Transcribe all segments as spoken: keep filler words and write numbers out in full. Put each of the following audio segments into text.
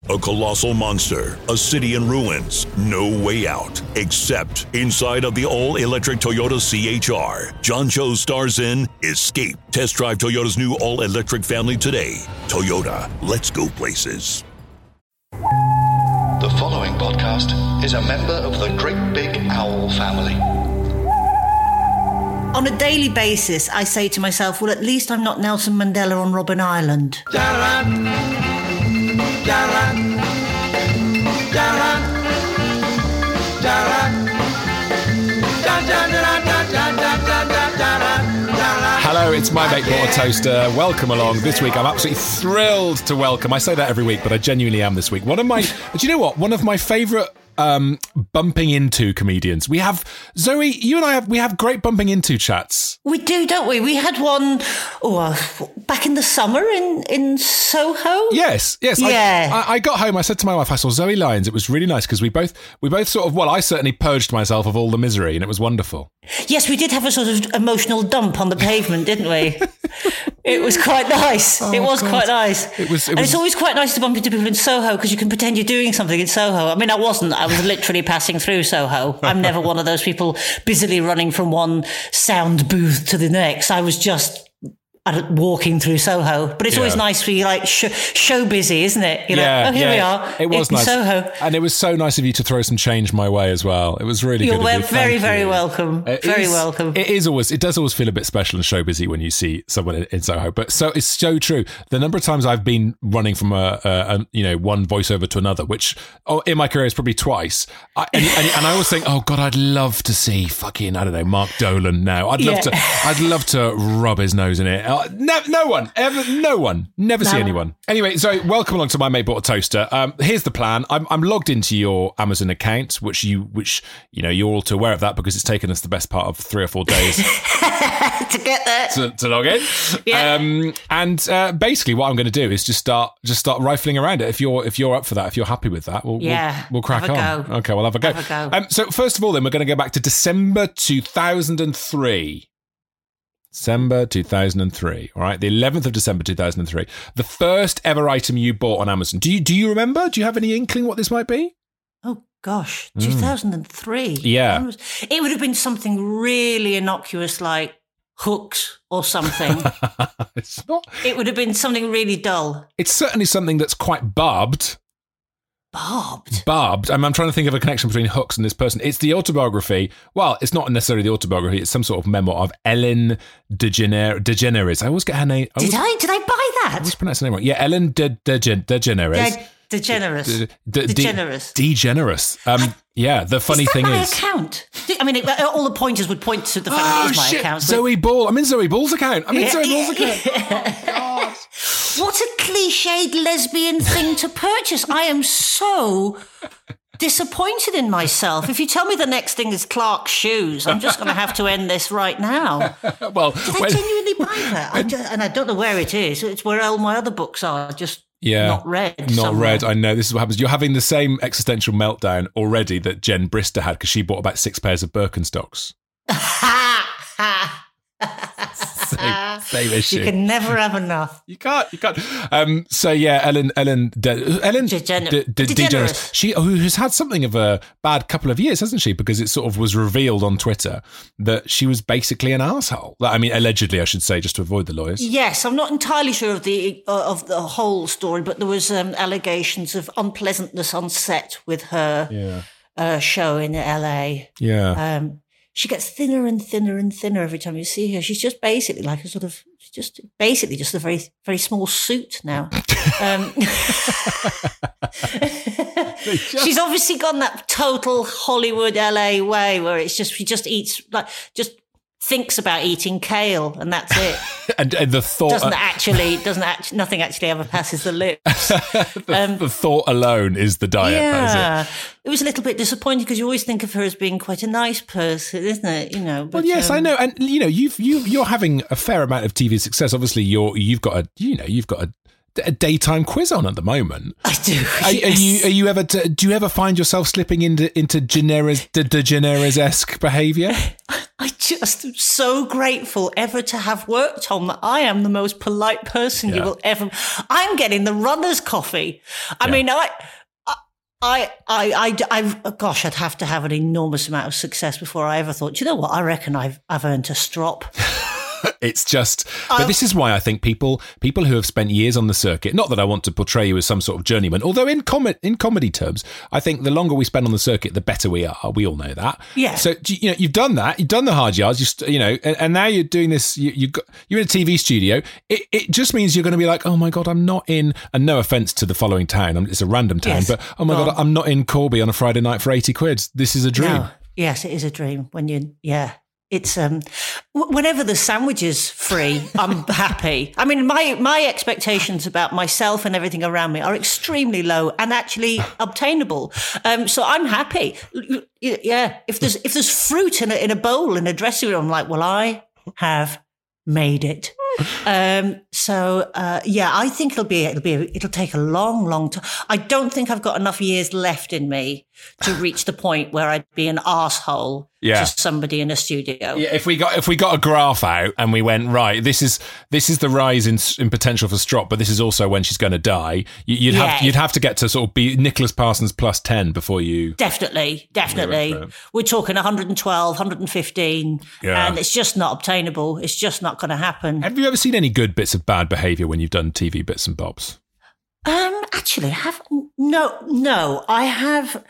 A colossal monster, a city in ruins, no way out, except inside of the all-electric Toyota C H R. John Cho stars in Escape. Test drive Toyota's new all-electric family today. Toyota, let's go places. The following podcast is a member of the Great Big Owl family. On a daily basis, I say to myself, well, at least I'm not Nelson Mandela on Robben Island. Hello, it's my mate Bought a Toaster. Welcome along. This week I'm absolutely thrilled to welcome, I say that every week, but I genuinely am this week, one of my, do you know what, one of my favourite um, bumping into comedians. We have, Zoe, you and I have, we have great bumping into chats. We do, don't we? We had one oh, uh, back in the summer in, in Soho. Yes, yes. Yeah. I, I, I got home, I said to my wife, I saw Zoe Lyons. It was really nice because we both, we both sort of, well, I certainly purged myself of all the misery and it was wonderful. Yes, we did have a sort of emotional dump on the pavement, didn't we? It was quite nice. Oh, it was God. quite nice. It was, it and was... it's always quite nice to bump into people in Soho because you can pretend you're doing something in Soho. I mean, I wasn't. I was literally passing through Soho. I'm never one of those people busily running from one sound booth to the next. I was just walking through Soho. But it's yeah. always nice for you, like, show, show busy, isn't it? You're yeah, like, oh, here yeah. we are. It was in nice. Soho. And it was so nice of you to throw some change my way as well. It was really You're good of you. very, Thank very you. welcome. It very is, welcome. It is always, it does always feel a bit special and show busy when you see someone in, in Soho. But so it's so true. The number of times I've been running from a, a, a you know, one voiceover to another, which oh, in my career is probably twice. I, and, and, and I always think, oh God, I'd love to see fucking, I don't know, Mark Dolan now. I'd love yeah. to, I'd love to rub his nose in it. Uh, no, no one ever, no one, never no. see anyone. Anyway, so welcome along to My Mate Bought a Toaster. Um, here's the plan. I'm, I'm logged into your Amazon account, which you, which you know, you're all too aware of that because it's taken us the best part of three or four days to get there to, to log in. Yeah. Um, and uh, basically, what I'm going to do is just start, just start rifling around it. If you're, if you're up for that, if you're happy with that, we'll, yeah, we'll, we'll crack have a on. Go. Okay, we'll have a go. Have a go. Um, so first of all, then we're going to go back to December two thousand three. December two thousand three, all right? The eleventh of December two thousand three. The first ever item you bought on Amazon. Do you do you remember? Do you have any inkling what this might be? Oh, gosh, two thousand three. Mm. Yeah. It would have been something really innocuous like hooks or something. It's not. It would have been something really dull. It's certainly something that's quite barbed. Barbed? Barbed. I'm, I'm trying to think of a connection between hooks and this person. It's the autobiography. Well, it's not necessarily the autobiography. It's some sort of memoir of Ellen DeGener- DeGeneres. I always get her name. I did always, I? Did I buy that? I always pronounce her name wrong. Yeah, Ellen De, De, De, DeGeneres. De- DeGeneres. De, de, de, DeGeneres. DeGeneres. Um, I, yeah, the funny is that thing my is... account? I mean, it, all the pointers would point to the fact oh, that it is my shit. account. But... Zoe Ball. I'm in Zoe Ball's account. I'm in yeah, Zoe Ball's yeah, account. Yeah. Oh, God. What a cliched lesbian thing to purchase. I am so disappointed in myself. If you tell me the next thing is Clark's shoes, I'm just going to have to end this right now. Well, Did I when, genuinely buy that? I do, and I don't know where it is. It's where all my other books are, just yeah, not read. Not somewhere. read. I know. This is what happens. You're having the same existential meltdown already that Jen Brister had because she bought about six pairs of Birkenstocks. Same, same issue. You can never have enough. You can't. You can't. Um, so yeah, Ellen, Ellen, De, Ellen Degener- De, De, DeGeneres. DeGeneres. She who has had something of a bad couple of years, hasn't she? Because it sort of was revealed on Twitter that she was basically an asshole. I mean, allegedly, I should say, just to avoid the lawyers. Yes, I'm not entirely sure of the uh, of the whole story, but there was um, allegations of unpleasantness on set with her Yeah. uh, show in L A. Yeah. Um, she gets thinner and thinner and thinner every time you see her. She's just basically like a sort of, she's just basically just a very, very small suit now. Um, she's obviously gone that total Hollywood L A way where it's just, she just eats, like, just thinks about eating kale and that's it. and, and the thought doesn't actually, doesn't actually, nothing actually ever passes the lips. the, um, the thought alone is the diet. Yeah, that is it. It was a little bit disappointing because you always think of her as being quite a nice person, isn't it? You know. But, well, yes, um, I know, and you know, you've you you're having a fair amount of T V success. Obviously, you're you've got a you know you've got a, a daytime quiz on at the moment. I do. Are, Yes. are you are you ever to, do you ever find yourself slipping into into Generis de, de Generis-esque behaviour? I just so grateful ever to have worked on that. I am the most polite person Yeah. you will ever. I'm getting the runner's coffee. I Yeah. mean, I. I, I, I, I, gosh, I'd have to have an enormous amount of success before I ever thought, you know what, I reckon I've, I've earned a strop. It's just, but this is why I think people people who have spent years on the circuit, not that I want to portray you as some sort of journeyman, although in com- in comedy terms, I think the longer we spend on the circuit, the better we are. We all know that. Yeah. So, you know, you've done that. You've done the hard yards, you, st- you know, and, and now you're doing this, you, you got, you're in a T V studio. It, it just means you're going to be like, oh my God, I'm not in, and no offense to the following town, it's a random town, Yes. but oh my Go God, on. I'm not in Corby on a Friday night for eighty quid. This is a dream. No. Yes, it is a dream when you, yeah. It's um, w- whenever the sandwich is free, I'm happy. I mean, my my expectations about myself and everything around me are extremely low and actually obtainable. Um, so I'm happy. Y- Yeah, if there's if there's fruit in a in a bowl in a dressing room, I'm like, well, I have made it. Um, so uh, yeah, I think it'll be it'll be it'll take a long, long time. I don't think I've got enough years left in me to reach the point where I'd be an arsehole Yeah. to somebody in a studio. Yeah, if we got if we got a graph out and we went right, this is this is the rise in in potential for Strop, but this is also when she's going to die. You, you'd Yeah. have you'd have to get to sort of be Nicholas Parsons plus ten before you. Definitely, definitely. Yeah, right. We're talking one hundred twelve, one hundred fifteen, Yeah. and it's just not obtainable. It's just not going to happen. Have you ever seen any good bits of bad behaviour when you've done T V bits and bobs? Um, actually, I have no, no. I have,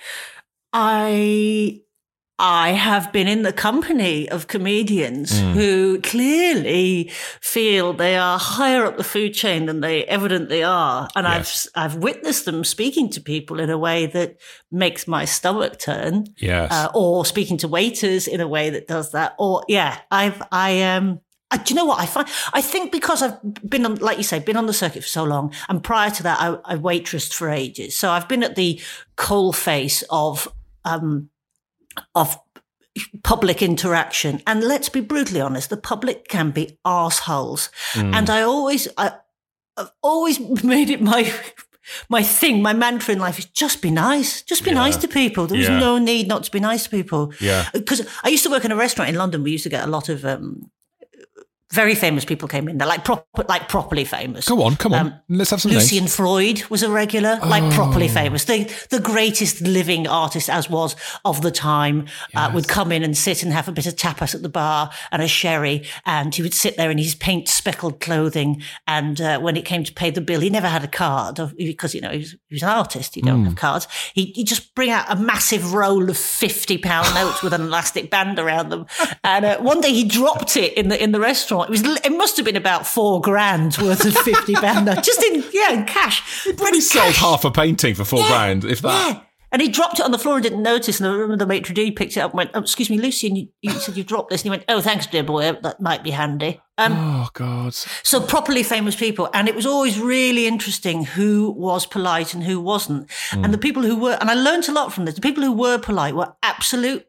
I, I have been in the company of comedians Mm. who clearly feel they are higher up the food chain than they evidently are, and Yes. I've I've witnessed them speaking to people in a way that makes my stomach turn. Yes. uh, or speaking to waiters in a way that does that. Or yeah, I've I um. Uh, do you know what I find? I think because I've been on, like you say, been on the circuit for so long, and prior to that, I, I waitressed for ages. So I've been at the coal face of um of public interaction. And let's be brutally honest, the public can be arseholes. Mm. And I always, I, I've always made it my my thing, my mantra in life is just be nice. Just be Yeah. nice to people. There was Yeah. no need not to be nice to people. Yeah. Because I used to work in a restaurant in London. We used to get a lot of um, very famous people came in. They're like proper, like properly famous. Go on, come on. Um, Let's have some Lucian names. Freud was a regular, like Oh. properly famous. The the greatest living artist as was of the time uh, would come in and sit and have a bit of tapas at the bar and a sherry, and he would sit there in his paint speckled clothing. And uh, when it came to pay the bill, he never had a card of- because you know he was, he was an artist. You don't Mm. have cards. He he'd just bring out a massive roll of fifty pound notes with an elastic band around them. And uh, one day he dropped it in the in the restaurant. It was it must have been about four grand worth of fifty pound notes, just in yeah in cash. But he sold half a painting for four Yeah, grand, if that. Yeah. And he dropped it on the floor and didn't notice. And I remember the maitre d' picked it up and went, oh, excuse me, Lucian, you, you said you dropped this. And he went, oh, thanks, dear boy. That might be handy. Um, Oh, God. so properly famous people. And it was always really interesting who was polite and who wasn't. Mm. And the people who were, and I learned a lot from this, the people who were polite were absolute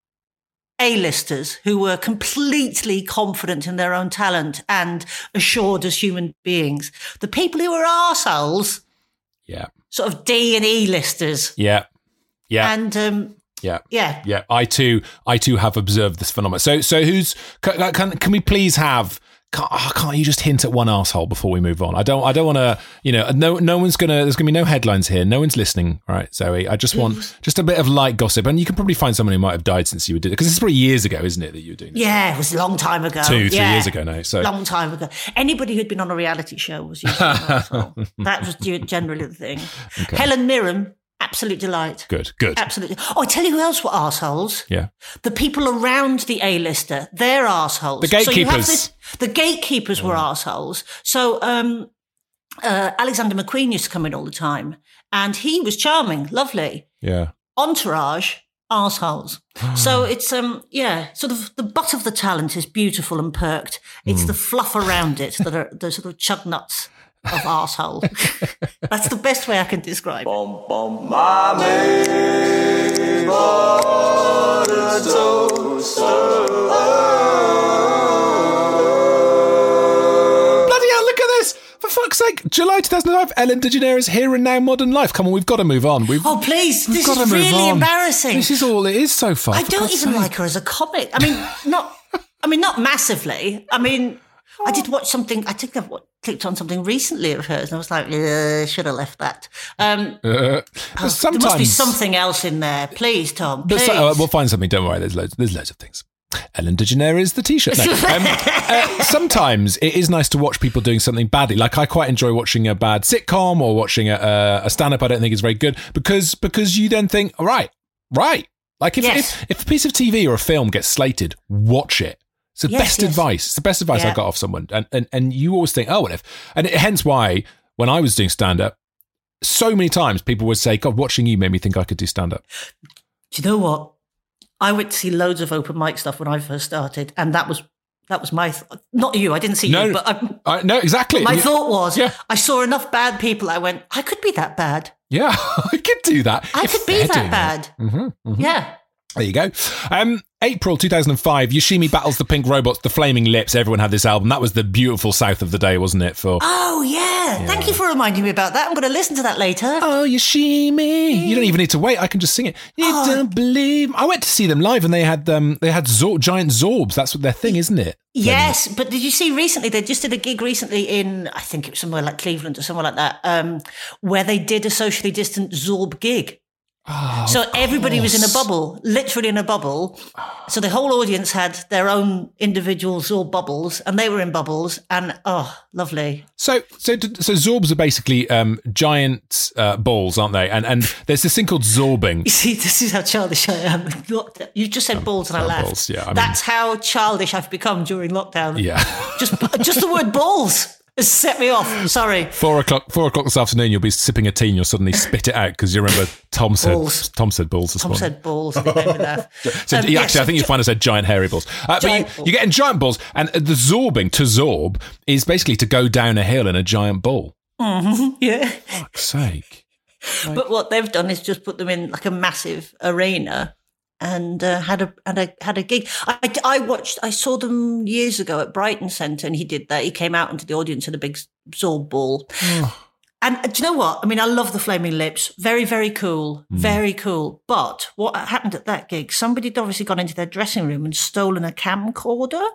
A-listers who were completely confident in their own talent and assured as human beings. The people who were arseholes, Yeah. sort of D and E-listers. Yeah. Yeah. And um, yeah. yeah, Yeah, I too, I too have observed this phenomenon. So, so who's can can, can we please have? Can't, oh, can't you just hint at one arsehole before we move on? I don't, I don't want to. You know, no, no one's gonna. There's gonna be no headlines here. No one's listening, all right, Zoe? I just want just a bit of light gossip, and you can probably find someone who might have died since you did it because it's probably years ago, isn't it, that you were doing this? yeah, it was a long time ago. Two, three Yeah. years ago now. So Long time ago. Anybody who'd been on a reality show was usually an arsehole. That was generally the thing. Helen Mirren, absolute delight. good, good. Absolutely. Oh, I tell you who else were arseholes. Yeah. The people around the A-lister, they're arseholes. The So you have gatekeepers. this, the gatekeepers were arseholes. So um, uh, Alexander McQueen used to come in all the time, and he was charming, lovely. Yeah. Entourage, arseholes. So it's, um, yeah, sort of the butt of the talent is beautiful and perked. It's the fluff around it that are the sort of chug nuts of arsehole. That's the best way I can describe it. Bloody hell, look at this! For fuck's sake, July two thousand five, Ellen DeGeneres, Here and Now Modern Life. Come on, we've got to move on. We've, Oh, please, we've this got is to move really on. embarrassing. This is all it is so far. I for don't God's even sake. like her as a comic. I mean, not I mean, not massively. I mean, I did watch something. I think I've clicked on something recently of hers, and I was like, uh, should have left that. Um, uh, oh, there must be something else in there. Please, Tom. Please. So, uh, we'll find something. Don't worry. There's loads. There's loads of things. Ellen DeGeneres, the T-shirt. No. Um, uh, sometimes it is nice to watch people doing something badly. Like I quite enjoy watching a bad sitcom or watching a, a stand-up I don't think is very good because because you then think, all right, right. Like if, yes. if if a piece of T V or a film gets slated, watch it. It's the yes, best yes. advice. It's the best advice yeah. I got off someone. And, and and you always think, oh, what if? And it, hence why when I was doing stand-up, so many times people would say, God, watching you made me think I could do stand-up. Do you know what? I went to see loads of open mic stuff when I first started, and that was that was my th- not you. I didn't see no, you, but I, I, no, exactly. My yeah. thought was, yeah. I saw enough bad people. I went, I could be that bad. Yeah, I could do that. I could be that bad. Mm-hmm, mm-hmm. Yeah. There you go. Um, April two thousand five, Yoshimi battles the Pink Robots, the Flaming Lips. Everyone had this album. That was the beautiful South of the day, wasn't it? For Oh, yeah. yeah. Thank you for reminding me about that. I'm going to listen to that later. Oh, Yoshimi. You don't even need to wait. I can just sing it. You oh. don't believe. I went to see them live and they had um, they had Zor- giant Zorbs. That's what their thing, isn't it? Yes, but did you see recently, they just did a gig recently in, I think it was somewhere like Cleveland or somewhere like that, um, where they did a socially distant Zorb gig. Oh, so everybody was in a bubble, literally in a bubble. So the whole audience had their own individual Zorb bubbles, and they were in bubbles. And oh, lovely. So, so, so Zorbs are basically um, giant uh, balls, aren't they? And and there's this thing called zorbing. You see, this is how childish I am. You just said um, balls, and I laughed. Balls, yeah, I mean, that's how childish I've become during lockdown. Yeah, just just the word balls. It set me off. Sorry. Four o'clock. Four o'clock this afternoon. You'll be sipping a tea, and you'll suddenly spit it out because you remember Tom said balls. Tom said balls. This Tom morning. said balls. And it made me laugh. so um, actually, yes, I think you find I said giant hairy balls. Uh, giant but you, ball. you're getting giant balls, and the zorbing to zorb is basically to go down a hill in a giant ball. Mm-hmm. Yeah. For fuck's sake. Like, but what they've done is just put them in like a massive arena. And uh, had a had a had a gig. I, I watched. I saw them years ago at Brighton Centre, and he did that. He came out into the audience in a big Zorb ball. And uh, do you know what? I mean, I love the Flaming Lips. Very, very cool. Mm. Very cool. But what happened at that gig? Somebody had obviously gone into their dressing room and stolen a camcorder,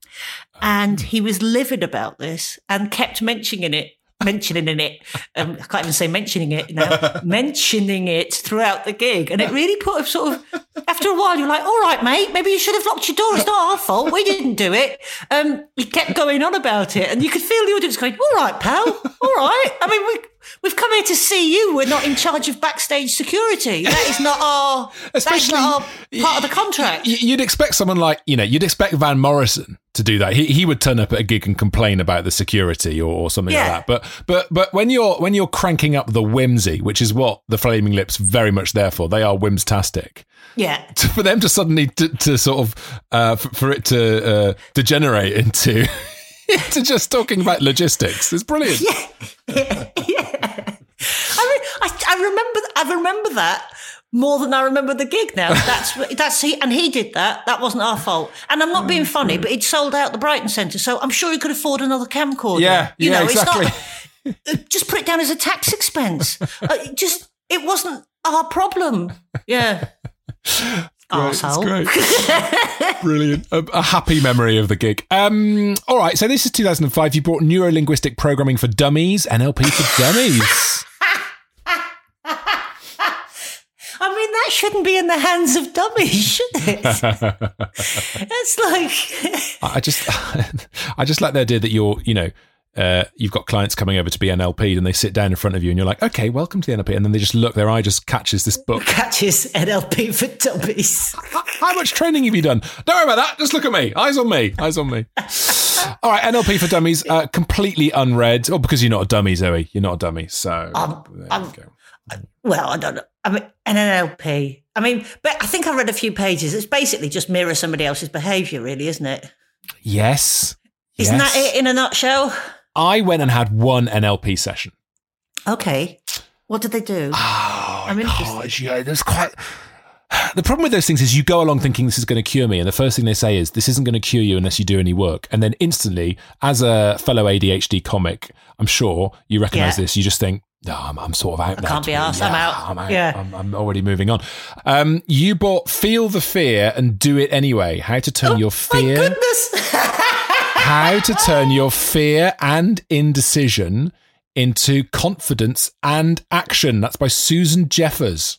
and he was livid about this and kept mentioning it. mentioning it um, I can't even say mentioning it now mentioning it throughout the gig, and it really put a sort of, after a while you're like, all right mate, maybe you should have locked your door, it's not our fault, we didn't do it. Um, he kept going on about it, and you could feel the audience going, all right pal, all right, I mean we We've come here to see you. We're not in charge of backstage security. That is not our, Especially, that is not our part of the contract. You'd expect someone like, you know, you'd expect Van Morrison to do that. He he would turn up at a gig and complain about the security or, or something yeah. like that. But but but when you're when you're cranking up the whimsy, which is what the Flaming Lips very much there for, they are whimstastic. Yeah. To, for them to suddenly to, to sort of uh, for, for it to uh, degenerate into. to just talking about logistics. It's brilliant. Yeah, yeah, yeah. I mean, I, I remember, I remember that more than I remember the gig now. That's that's he, and he did that. That wasn't our fault. And I'm not being funny, but he'd sold out the Brighton Centre, so I'm sure he could afford another camcorder. Yeah, you yeah, know, exactly. It's not, just put it down as a tax expense. uh, it just it wasn't our problem. Yeah. Great, it's great. Brilliant. A, a happy memory of the gig. Um, all right, so this is two thousand five. You brought Neuro-Linguistic Programming for Dummies, N L P for Dummies. I mean, that shouldn't be in the hands of dummies, should it? It's like... I just I just like the idea that you're, you know, Uh, you've got clients coming over to be N L P'd and they sit down in front of you and you're like, okay, welcome to the N L P. And then they just look, their eye just catches this book. Catches N L P for Dummies. How much training have you done? Don't worry about that. Just look at me. Eyes on me. Eyes on me. All right, N L P for Dummies, uh, completely unread. Oh, because you're not a dummy, Zoe. You're not a dummy. So um, there um, you go. Well, I don't know. I mean, an N L P. I mean, but I think I read a few pages. It's basically just mirror somebody else's behaviour, really, isn't it? Yes. Isn't yes. that it in a nutshell? I went and had one N L P session. Okay. What did they do? Oh, I'm gosh, yeah, there's quite... The problem with those things is you go along thinking this is going to cure me, and the first thing they say is, this isn't going to cure you unless you do any work. And then instantly, as a fellow A D H D comic, I'm sure you recognise yeah. this, you just think, No, I'm, I'm sort of out. I now, can't be yeah, asked. I'm out. I'm out. Yeah. I'm, I'm already moving on. Um, you bought Feel the Fear and Do It Anyway. How to turn oh, your fear. My goodness. How to turn your fear and indecision into confidence and action. That's by Susan Jeffers.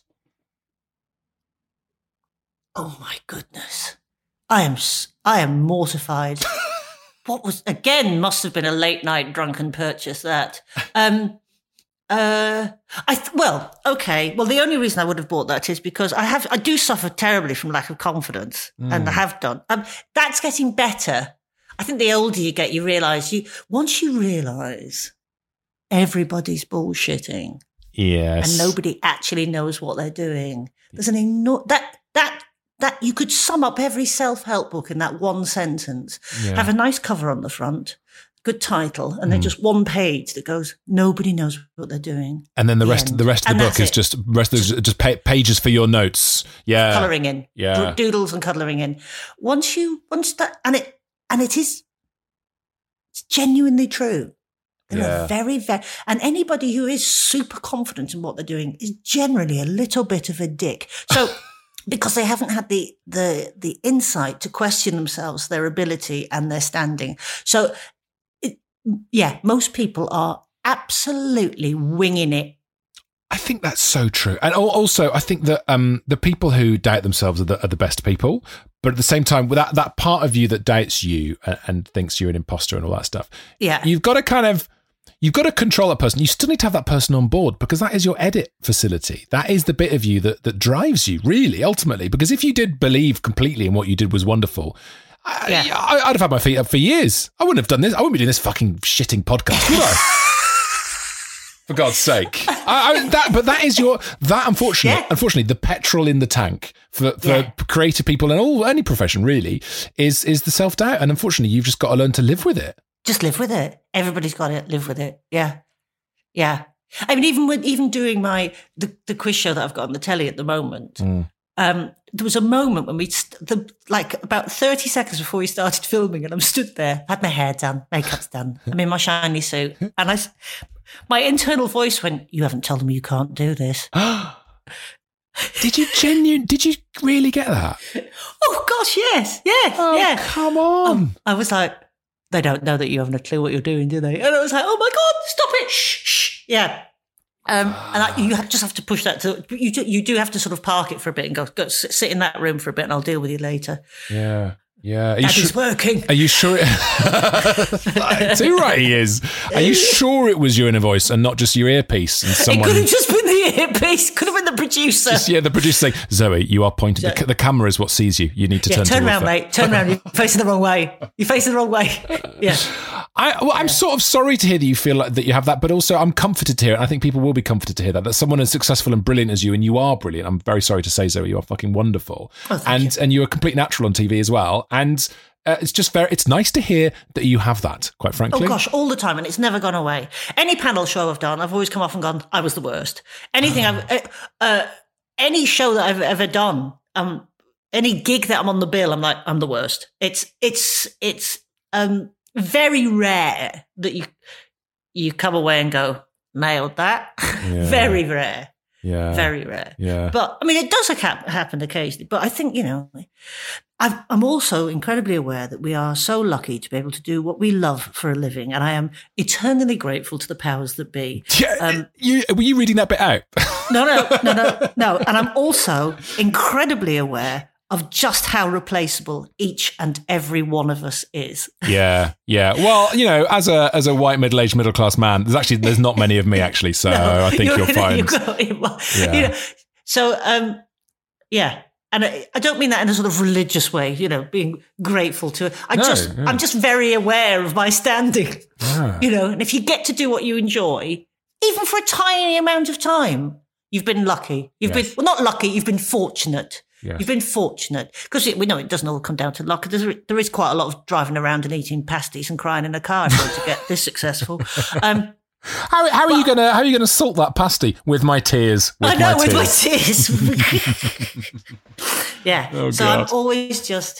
Oh my goodness. I am I am mortified. What was, again, must have been a late night drunken purchase, that. Um, uh, I th- well, okay. Well, the only reason I would have bought that is because I have I do suffer terribly from lack of confidence, mm. and I have done. Um, that's getting better. I think the older you get, you realise you once you realise everybody's bullshitting, yes, and nobody actually knows what they're doing. There's an enormous that that. That you could sum up every self-help book in that one sentence. Yeah. Have a nice cover on the front, good title, and mm. then just one page that goes, nobody knows what they're doing. And then the, the rest end. the rest of and the book is it. just rest of just, just pages for your notes. Yeah. Colouring in. Yeah. Doodles and colouring in. Once you once that and it and it is it's genuinely true. They're yeah. a very, very and anybody who is super confident in what they're doing is generally a little bit of a dick. So because they haven't had the the the insight to question themselves, their ability and their standing. So, it, yeah, most people are absolutely winging it. I think that's so true. And also, I think that um, the people who doubt themselves are the, are the best people. But at the same time, that, that part of you that doubts you and, and thinks you're an imposter and all that stuff, yeah, you've got to kind of... You've got to control that person. You still need to have that person on board because that is your edit facility. That is the bit of you that, that drives you, really, ultimately. Because if you did believe completely in what you did was wonderful, yeah. I, I'd have had my feet up for years. I wouldn't have done this. I wouldn't be doing this fucking shitting podcast, would I? For God's sake. I, I, that, but that is your, that unfortunately, yeah. unfortunately, the petrol in the tank for, for yeah. creative people in all any profession, really, is, is the self-doubt. And unfortunately, you've just got to learn to live with it. Just live with it. Everybody's got to live with it. Yeah. Yeah. I mean, even with even doing my, the, the quiz show that I've got on the telly at the moment, mm. um, there was a moment when we, st- the, like about thirty seconds before we started filming, and I'm stood there, had my hair done, makeup's done, I'm in my shiny suit. And I, my internal voice went, you haven't told me you can't do this. Did you genuine? Did you really get that? Oh, gosh, yes. Yeah. Oh, yeah. Come on. Um, I was like, they don't know that you haven't a clue what you're doing, do they? And I was like, oh my God, stop it. Shh, shh. Yeah. Um, and I, you have, just have to push that to, you do, you do have to sort of park it for a bit and go, go sit in that room for a bit and I'll deal with you later. Yeah. Yeah. Are Daddy's sure, working. Are you sure? It, too right he is. Are you sure it was your inner voice and not just your earpiece? And someone... It could have just been the earpiece. Could have been the producer. Just, yeah, the producer saying, Zoe, you are pointing. The, the camera is what sees you. You need to yeah, turn turn around, that. mate. Turn around. You're facing the wrong way. You're facing the wrong way. Yeah. I, well, I'm yeah. sort of sorry to hear that you feel like that you have that, but also I'm comforted to hear it. I think people will be comforted to hear that, that someone as successful and brilliant as you, and you are brilliant. I'm very sorry to say, Zoe, you are fucking wonderful. Oh, thank and you. and you're a complete natural on T V as well. And uh, it's just very, it's nice to hear that you have that, quite frankly. Oh gosh, all the time, and it's never gone away. Any panel show I've done, I've always come off and gone, I was the worst. Anything I've, uh, uh, any show that I've ever done, um, any gig that I'm on the bill, I'm like, I'm the worst. It's, it's, it's, um, very rare that you you come away and go, nailed that. Yeah. Very rare. Yeah. Very rare. Yeah. But I mean, it does happen occasionally. But I think, you know, I've, I'm also incredibly aware that we are so lucky to be able to do what we love for a living. And I am eternally grateful to the powers that be. Yeah, um, you, were you reading that bit out? no, no, no, no, no. And I'm also incredibly aware of just how replaceable each and every one of us is. Yeah, yeah. Well, you know, as a as a white middle-aged middle-class man, there's actually there's not many of me actually, so no, I think you're, you're fine. Yeah. You know, so um, yeah, and I, I don't mean that in a sort of religious way. You know, being grateful to it. I no, just yeah. I'm just very aware of my standing. Yeah. You know, and if you get to do what you enjoy, even for a tiny amount of time, you've been lucky. You've yes. been well, not lucky. You've been fortunate. Yes. You've been fortunate because we know it doesn't all come down to luck. There's, there is quite a lot of driving around and eating pasties and crying in a car in order to get this successful. Um, how how are but, you gonna how are you gonna salt that pasty with my tears? With I know my with tears. my tears. Yeah. Oh, so God. I'm always just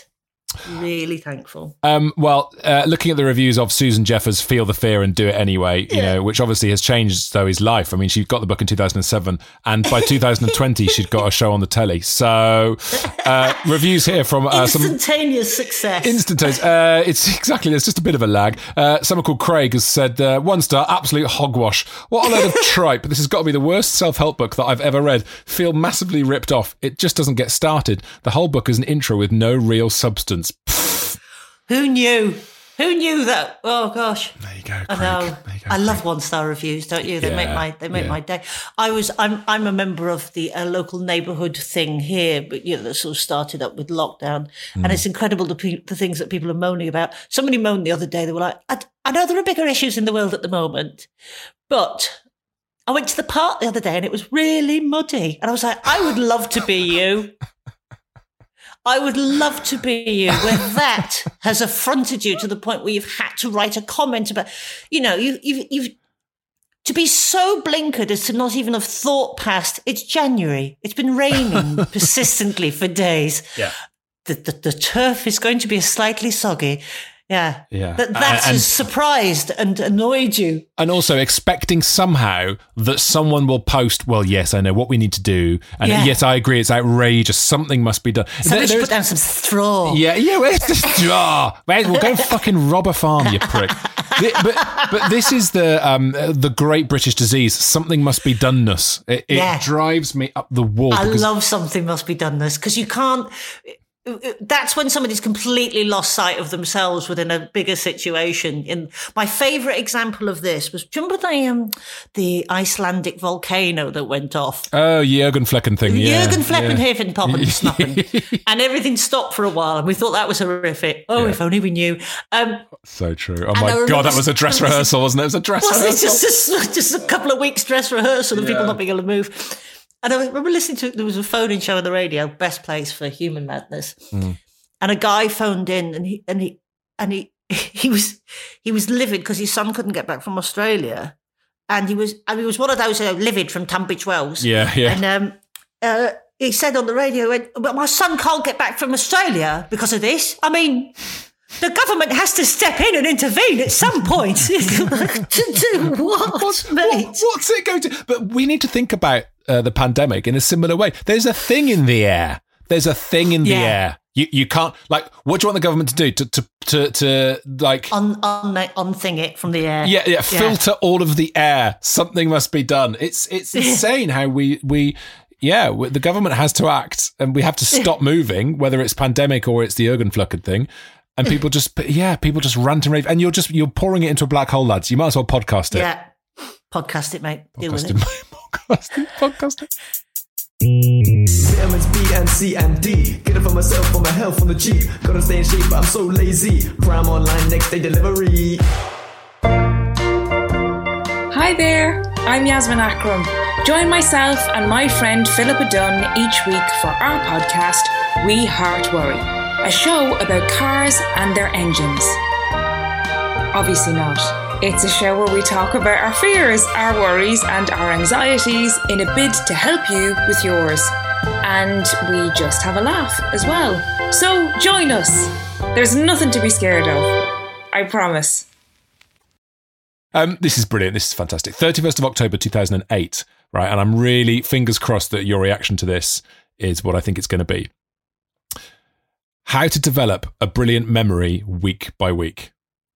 Really thankful. Um, well, uh, looking at the reviews of Susan Jeffers' Feel the Fear and Do It Anyway, you Yeah. know, which obviously has changed Zoe's life. I mean, she got the book in two thousand seven, and by two thousand twenty, she'd got a show on the telly. So, uh, reviews here from uh, some Instantaneous success. instantaneous. Uh, it's exactly, there's just a bit of a lag. Uh, someone called Craig has said, uh, one star, absolute hogwash. What a load of tripe. This has got to be the worst self-help book that I've ever read. Feel massively ripped off. It just doesn't get started. The whole book is an intro with no real substance. Who knew? Who knew that? Oh gosh. There you go, Craig. I know. There you go, I love Craig. one star reviews, don't you? They Yeah, make my they make yeah. my day. I was I'm I'm a member of the uh, local neighbourhood thing here, but you know that sort of started up with lockdown, Mm. and it's incredible the pe- the things that people are moaning about. Somebody moaned the other day. They were like, I, I know there are bigger issues in the world at the moment, but I went to the park the other day and it was really muddy, and I was like, I would love to be you. I would love to be you, where that has affronted you to the point where you've had to write a comment about, you know, you, you've, you've, to be so blinkered as to not even have thought past, it's January. It's been raining persistently for days. Yeah. The, the, the turf is going to be slightly soggy. Yeah. Yeah. That, that And- has surprised and annoyed you. And also expecting somehow that someone will post, well, yes, I know what we need to do. And Yeah. yes, I agree, it's outrageous. Something must be done. Somebody There- should there's- put down some straw. Yeah, yeah, where's the straw? Where's, we'll go fucking rob a farm, you prick. Thi- but but this is the um the great British disease. Something must be doneness. It, it Yeah. drives me up the wall. I because- love something must be done this because you can't. That's when somebody's completely lost sight of themselves within a bigger situation. In my favourite example of this was, do you remember the um, the Icelandic volcano that went off? Oh, Jürgen Flecken thing. Yeah, Jürgen yeah. Fleckenhafen popping and snapping, and everything stopped for a while, and we thought that was horrific. Oh, Yeah. if only we knew. Um, So true. Oh I my remember god, that this- was a dress this- rehearsal, wasn't it? It was a dress wasn't it rehearsal. just a, just a couple of weeks dress rehearsal and people Yeah. not being able to move? And I remember listening to, there was a phone-in show on the radio, Best Place for Human Madness. Mm. And a guy phoned in and he, and he, and he, he was, he was livid because his son couldn't get back from Australia. And he was, and he was one of those, you know, livid from Tunbridge Wells. Yeah, yeah. And, um, uh, he said on the radio, he went, but my son can't get back from Australia because of this. I mean, the government has to step in and intervene at some point. To do what, What's, mate? what- what's it going to? But we need to think about uh, the pandemic in a similar way. There's a thing in the air. There's a thing in the Yeah. air. You you can't, like, what do you want the government to do? To to to, to like On, on, on thing it from the air. yeah, yeah, filter all of the air. Something must be done. It's it's insane how we we yeah, we- the government has to act, and we have to stop moving, whether it's pandemic or it's the Jürgen Flecken thing. And people just yeah, people just rant and rave, and you're just you're pouring it into a black hole, lads. You might as well podcast it. Yeah. Podcast it, mate. Deal with Podcast it. it. Podcast it. Podcast it. Vitamins B and C and D. Get it for myself, for my health, on the cheap. Gotta stay in shape, but I'm so lazy. Prime online, next day delivery. Hi there, I'm Yasmin Akram. Join myself and my friend Philippa Dunn each week for our podcast, We Heart Worry, a show about cars and their engines. Obviously not. It's a show where we talk about our fears, our worries, and our anxieties in a bid to help you with yours. And we just have a laugh as well. So join us. There's nothing to be scared of. I promise. Um, this is brilliant. This is fantastic. thirty-first of October, two thousand eight, right? And I'm really, fingers crossed that your reaction to this is what I think it's going to be. How to develop a brilliant memory week by week.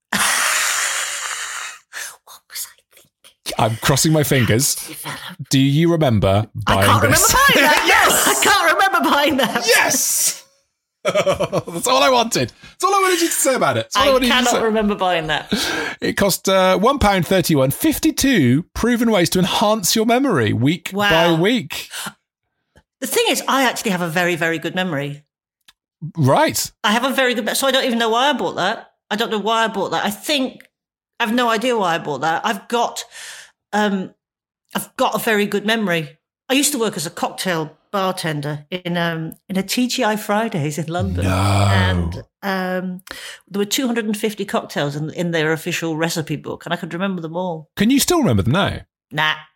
What was I thinking? I'm crossing my fingers. Do you remember buying I can't this? remember buying that. Yes! I can't remember buying that. Yes! That's all I wanted. That's all I wanted you to say about it. That's all I, I wanted you to cannot say. remember buying that. It cost uh, one pound thirty-one, fifty-two proven ways to enhance your memory week Wow. by week. The thing is, I actually have a very, very good memory. Right. I have a very good, so I don't even know why I bought that. I don't know why I bought that. I think I have no idea why I bought that. I've got, um, I've got a very good memory. I used to work as a cocktail bartender in um in a T G I Fridays in London, No. and um there were two hundred fifty cocktails in in their official recipe book, and I could remember them all. Can you still remember them now? Nah,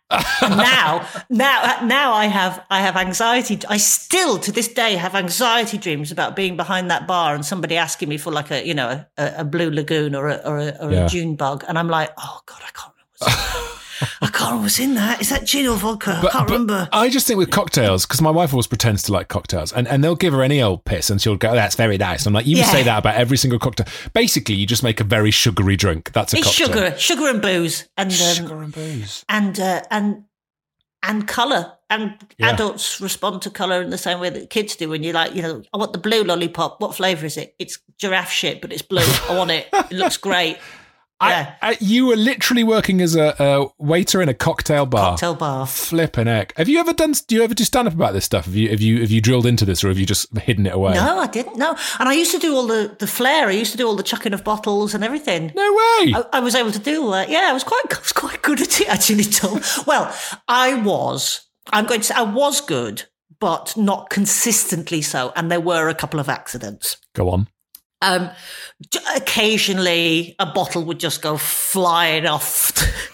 And now, now, now I have I have anxiety. I still to this day have anxiety dreams about being behind that bar and somebody asking me for like a you know a, a blue lagoon or a or, a, or Yeah. a June bug, and I'm like, oh God, I can't remember. What's in that. I can't remember what's in that. Is that gin or vodka? But- I can't but remember. I just think with cocktails, because my wife always pretends to like cocktails, and, and they'll give her any old piss, and she'll go, "That's very nice." I'm like, you Yeah. say that about every single cocktail. Basically, you just make a very sugary drink. That's a It's cocktail. sugar, sugar and booze, and um, Sugar and booze. and uh, and and colour. And Yeah. adults respond to colour in the same way that kids do. When you're like, you know, I want the blue lollipop. What flavour is it? It's giraffe shit, but it's blue. I want it. It looks great. Yeah, I, I, you were literally working as a, a waiter in a cocktail bar. cocktail bar. Flipping heck. Have you ever done? Do you ever do stand up about this stuff? Have you have you have you drilled into this, or have you just hidden it away? No, I didn't. No, and I used to do all the the flair. I used to do all the chucking of bottles and everything. No way. I, I was able to do all that. Yeah, I was quite, I was quite good at it actually. Tom. Well, I was. I'm going to say I was good, but not consistently so. And there were a couple of accidents. Go on. Um, j- occasionally, a bottle would just go flying off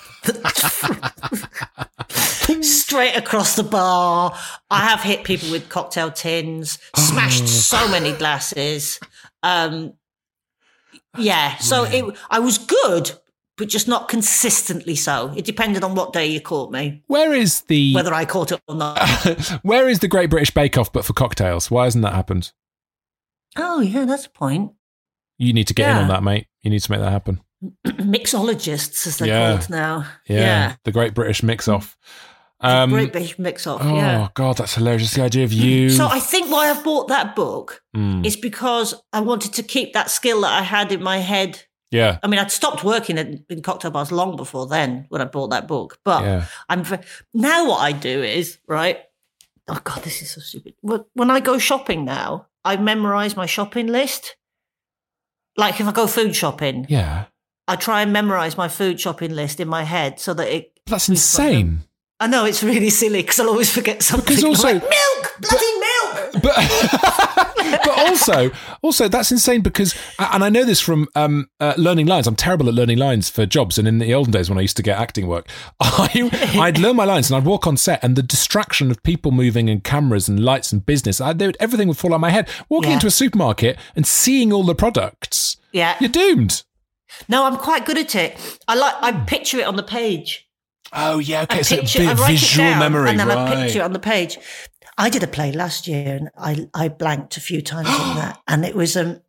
straight across the bar. I have hit people with cocktail tins, smashed so many glasses. Um, yeah, so it, I was good, but just not consistently so. It depended on what day you caught me, Where is the whether I caught it or not. Where is the Great British Bake Off, but for cocktails? Why hasn't that happened? Oh, yeah, that's a point. You need to get in Yeah. on that, mate. You need to make that happen. Mixologists, as they're Yeah. called now. Yeah, Yeah. the Great British Mix Off. Um, Great big mix off, oh yeah. God, that's hilarious. The idea of you. So I think why I've bought that book Mm, is because I wanted to keep that skill that I had in my head. yeah, I mean, I'd stopped working in, in cocktail bars long before then when I bought that book. But yeah. I'm ve- now what I do is, right? Oh, God, this is so stupid. Wh- When I go shopping now, I memorize my shopping list. Like if I go food shopping, Yeah. I try and memorize my food shopping list in my head so that it. That's insane. I know it's really silly because I'll always forget something. Because also- I'm like, milk, bloody milk. But but also also that's insane because and I know this from um, uh, learning lines. I'm terrible at learning lines for jobs, and in the olden days when I used to get acting work, I I'd learn my lines and I'd walk on set, and the distraction of people moving and cameras and lights and business, I, they would, everything would fall out of my head. Walking Yeah. into a supermarket and seeing all the products, Yeah. you're doomed. No, I'm quite good at it. I like. I picture it on the page. Oh yeah, okay, I so picture, a I bit of write visual it down, memory, and then right? I picture it on the page. I did a play last year, and I I blanked a few times in that, and it was um,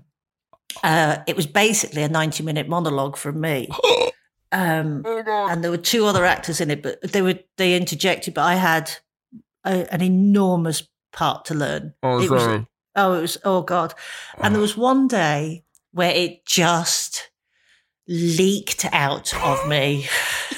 uh, it was basically a ninety minute monologue from me. Um, and there were two other actors in it, but they were they interjected. But I had a, an enormous part to learn. Oh, it was, sorry. oh, it was oh god! And there was one day where it just leaked out of me.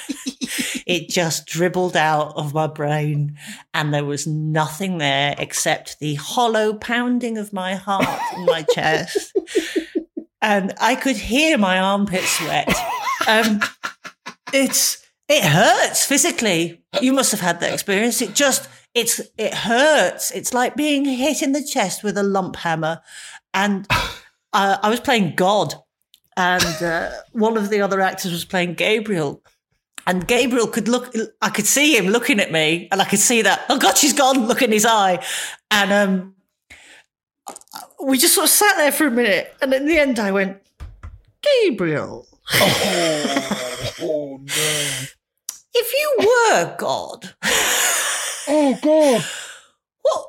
It just dribbled out of my brain, and there was nothing there except the hollow pounding of my heart in my chest. And I could hear my armpit sweat. Um, it's it hurts physically. You must have had that experience. It just it's it hurts. It's like being hit in the chest with a lump hammer. And uh, I was playing God, and uh, one of the other actors was playing Gabriel. And Gabriel could look, I could see him looking at me, and I could see that, oh God, she's gone, look in his eye. And um, we just sort of sat there for a minute. And in the end, I went, Gabriel. Oh, oh no. If you were God, Oh God. what,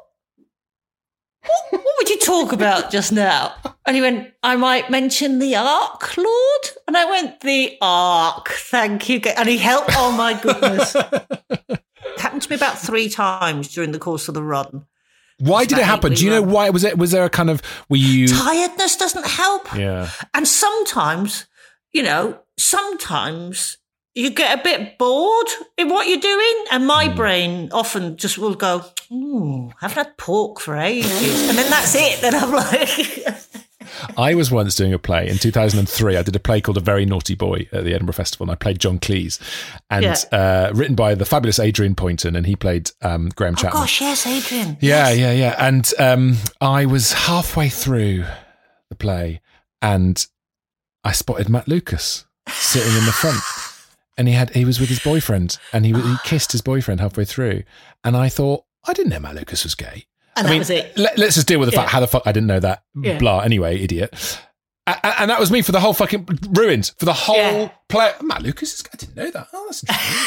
what, what would you talk about just now? And he went, I might mention the Ark, Lord. And I went, the Ark, thank you. And he helped, oh my goodness. It happened to me about three times during the course of the run. Why did it happen? Do you know why? Was it? Was there a kind of? Were you? Tiredness doesn't help. Yeah. And sometimes, you know, sometimes you get a bit bored in what you're doing. And my mm. brain often just will go, ooh, I haven't had pork for ages. And then that's it. Then I'm like... I was once doing a play in two thousand three. I did a play called A Very Naughty Boy at the Edinburgh Festival, and I played John Cleese, and Yeah. uh, written by the fabulous Adrian Poynton, and he played um, Graham Oh, Chapman. gosh, yes, Adrian. Yeah, Yes. yeah, yeah. And um, I was halfway through the play, and I spotted Matt Lucas sitting in the front. and he had he was with his boyfriend, and he he kissed his boyfriend halfway through, and I thought, I didn't know Matt Lucas was gay. And I that mean, was it. Let, let's just deal with the Yeah. fact how the fuck I didn't know that. Yeah. Blah. Anyway, idiot. And, and that was me for the whole fucking ruined for the whole Yeah. play. Matt Lucas, is, I didn't know that. Oh, that's interesting.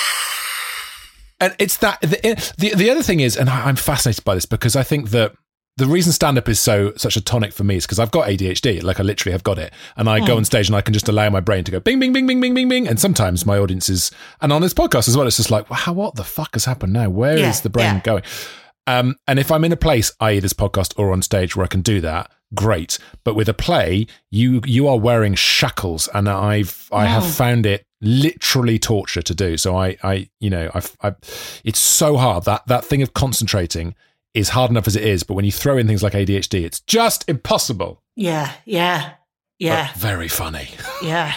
And it's that the, the the other thing is, and I, I'm fascinated by this because I think that the reason stand-up is so such a tonic for me is because I've got A D H D, like I literally have got it, and I go on stage and I can just allow my brain to go bing, bing, bing, bing, bing, bing, bing, and sometimes my audience is, and on this podcast as well, it's just like, well, how, what the fuck has happened now? Where Yeah, is the brain yeah. going? Um, and if I'm in a place, that is this podcast or on stage where I can do that, great. But with a play, you you are wearing shackles, and I've I have found it literally torture to do. So I I you know I've, I it's so hard that that thing of concentrating is hard enough as it is. But when you throw in things like A D H D, it's just impossible. Yeah, yeah, yeah, But very funny. yeah.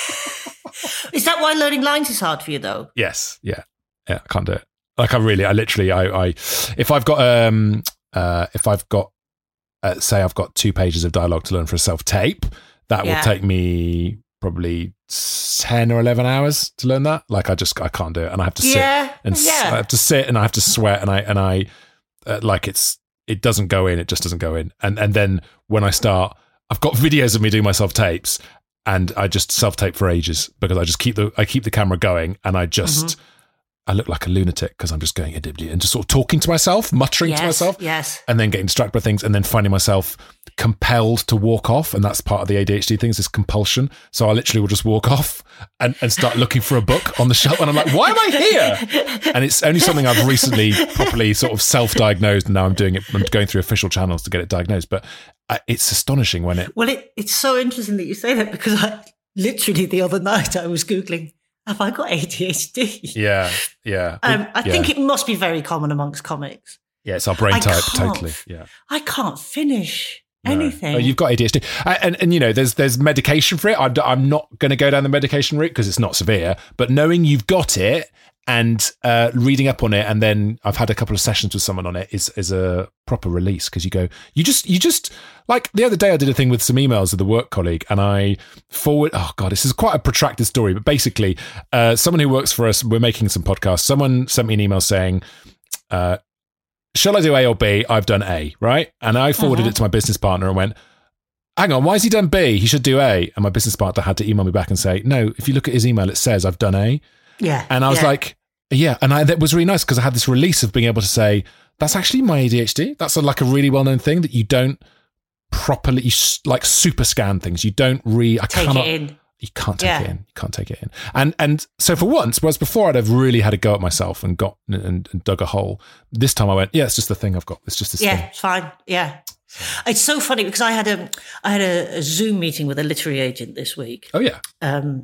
Is that why learning lines is hard for you, though? Yes. Yeah. Yeah. I can't do it. Like I really, I literally, I, I, if I've got, um, uh, if I've got, uh, say I've got two pages of dialogue to learn for a self-tape, that Yeah. will take me probably ten or eleven hours to learn that. Like I just, I can't do it. And I have to sit Yeah, and s- yeah. I have to sit and I have to sweat and I, and I, uh, like it's, it doesn't go in. It just doesn't go in. And, and then when I start, I've got videos of me doing my self-tapes and I just self-tape for ages because I just keep the, I keep the camera going and I just, Mm-hmm. I look like a lunatic because I'm just going and just sort of talking to myself, muttering Yes, to myself, yes. and then getting distracted by things, and then finding myself compelled to walk off. And that's part of the A D H D thing, is this compulsion. So I literally will just walk off and, and start looking for a book on the shelf. And I'm like, why am I here? And it's only something I've recently properly sort of self-diagnosed, and now I'm doing it. I'm going through official channels to get it diagnosed. But uh, it's astonishing when it. Well, it, it's so interesting that you say that because I literally the other night I was Googling, have I got A D H D? Yeah, yeah. Um, I yeah. think it must be very common amongst comics. Yeah, it's our brain I type, can't- totally. Yeah. I can't finish No. anything. Oh, you've got A D H D, and and, and you know, there's there's medication for it. I'm, I'm not going to go down the medication route because it's not severe. But knowing you've got it and uh, reading up on it, and then I've had a couple of sessions with someone on it, is is a proper release because you go, you just you just like the other day I did a thing with some emails with a work colleague, and I forward. Oh god, this is quite a protracted story, but basically, uh, someone who works for us, we're making some podcasts. Someone sent me an email saying. Uh, Shall I do A or B? I've done A, right? And I forwarded Uh-huh. it to my business partner and went, hang on, why has he done B? He should do A. And my business partner had to email me back and say, no, if you look at his email, it says I've done A. yeah. And I was yeah. like, yeah. And I, that was really nice because I had this release of being able to say, that's actually my A D H D. That's a, like a really well-known thing that you don't properly, you s- like super scan things. You don't re, I take cannot, it in. you can't take Yeah. it in. You can't take it in. And and so for once, whereas before I'd have really had a go at myself and got and, and dug a hole. This time I went, yeah, it's just the thing I've got. It's just this Yeah, thing. it's fine. Yeah. It's so funny because I had a I had a, a Zoom meeting with a literary agent this week. Oh yeah. Um,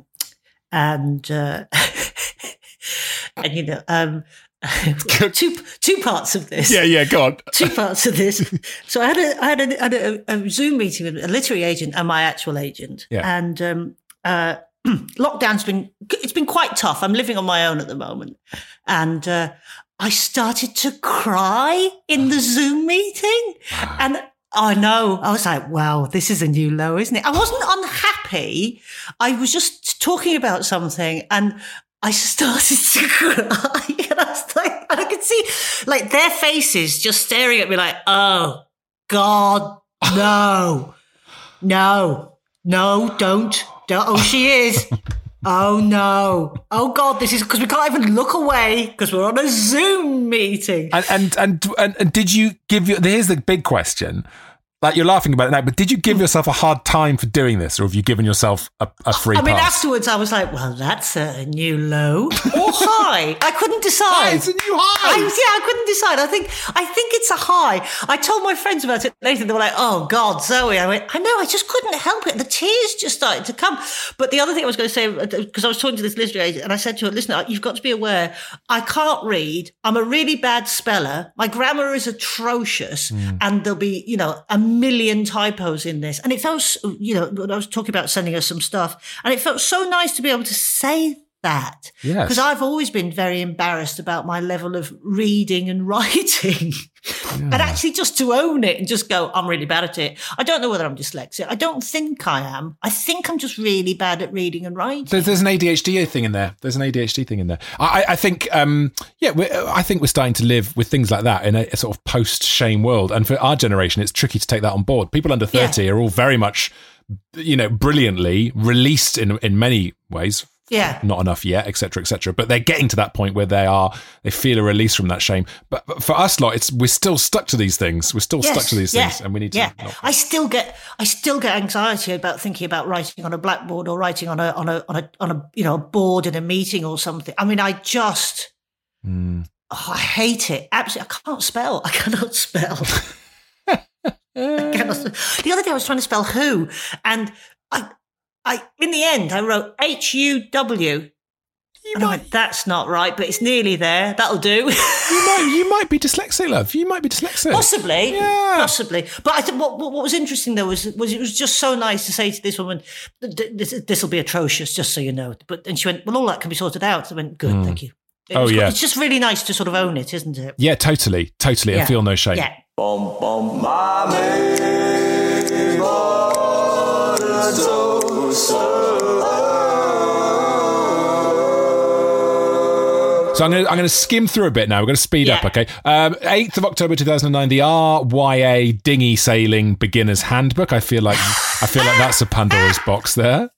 and uh, and you know, um, two two parts of this. Yeah, yeah, go on. Two parts of this. So I had a I had a, had a, a Zoom meeting with a literary agent and my actual agent. Yeah. And um, uh, lockdown's been it's been quite tough. I'm living on my own at the moment, and uh, I started to cry in the Zoom meeting, and. I know. I was like, wow, this is a new low, isn't it? I wasn't unhappy. I was just talking about something and I started to cry. And I was like, and I could see like their faces just staring at me like, oh, God, no, no, no, don't, don't. Oh, she is. Oh, no. Oh, God, this is because we can't even look away because we're on a Zoom meeting. And, and and and and did you give you? Here's the big question. Like you're laughing about it now, but did you give yourself a hard time for doing this, or have you given yourself a, a free I mean, pass? afterwards, I was like, well, that's a new low or high. I couldn't decide. It's a new high. I, yeah, I couldn't decide. I think I think it's a high. I told my friends about it later. They were like, oh, God, Zoe. I went, I know, I just couldn't help it. The tears just started to come. But the other thing I was going to say, because I was talking to this literary agent, and I said to her, listen, you've got to be aware, I can't read. I'm a really bad speller. My grammar is atrocious. Mm. And there'll be, you know, a million typos in this. And it felt, you know, I was talking about sending her some stuff, and it felt so nice to be able to say that. Yes. Because I've always been very embarrassed about my level of reading and writing. And actually just to own it and just go, I'm really bad at it. I don't know whether I'm dyslexic. I don't think I am. I think I'm just really bad at reading and writing. There's, there's an A D H D thing in there. There's an A D H D thing in there. I, I think, um, yeah, we're, I think we're starting to live with things like that in a, a sort of post-shame world. And for our generation, it's tricky to take that on board. People under thirty yeah. are all very much, you know, brilliantly released in in many ways. Yeah. Not enough yet, et cetera, et cetera. But they're getting to that point where they are, they feel a release from that shame. But, but for us lot, it's, we're still stuck to these things. We're still yes, stuck to these yeah, things and we need to. Yeah. Not... I still get, I still get anxiety about thinking about writing on a blackboard or writing on a, on a, on a, on a, you know, a board in a meeting or something. I mean, I just, mm. oh, I hate it. Absolutely. I can't spell. I cannot spell. I cannot, the other day I was trying to spell who and I, I, in the end, I wrote H U W. You and might, I went, that's not right, but it's nearly there. That'll do. you might, you might be dyslexic, love. You might be dyslexic. Possibly, yeah. possibly. But I think what, what was interesting though was was it was just so nice to say to this woman, "This will be atrocious, just so you know." But and she went, "Well, all that can be sorted out." I went, "Good, mm. thank you." It oh was, yeah, it's just really nice to sort of own it, isn't it? Yeah, totally, totally. Yeah. I feel no shame. Yeah. Bom, bom, mommy, so, so. So I'm going to I'm going to skim through a bit now. We're going to speed yeah. up, okay? Um, eighth of October two thousand nine, the R Y A Dinghy Sailing Beginner's Handbook. I feel like I feel like that's a Pandora's box there.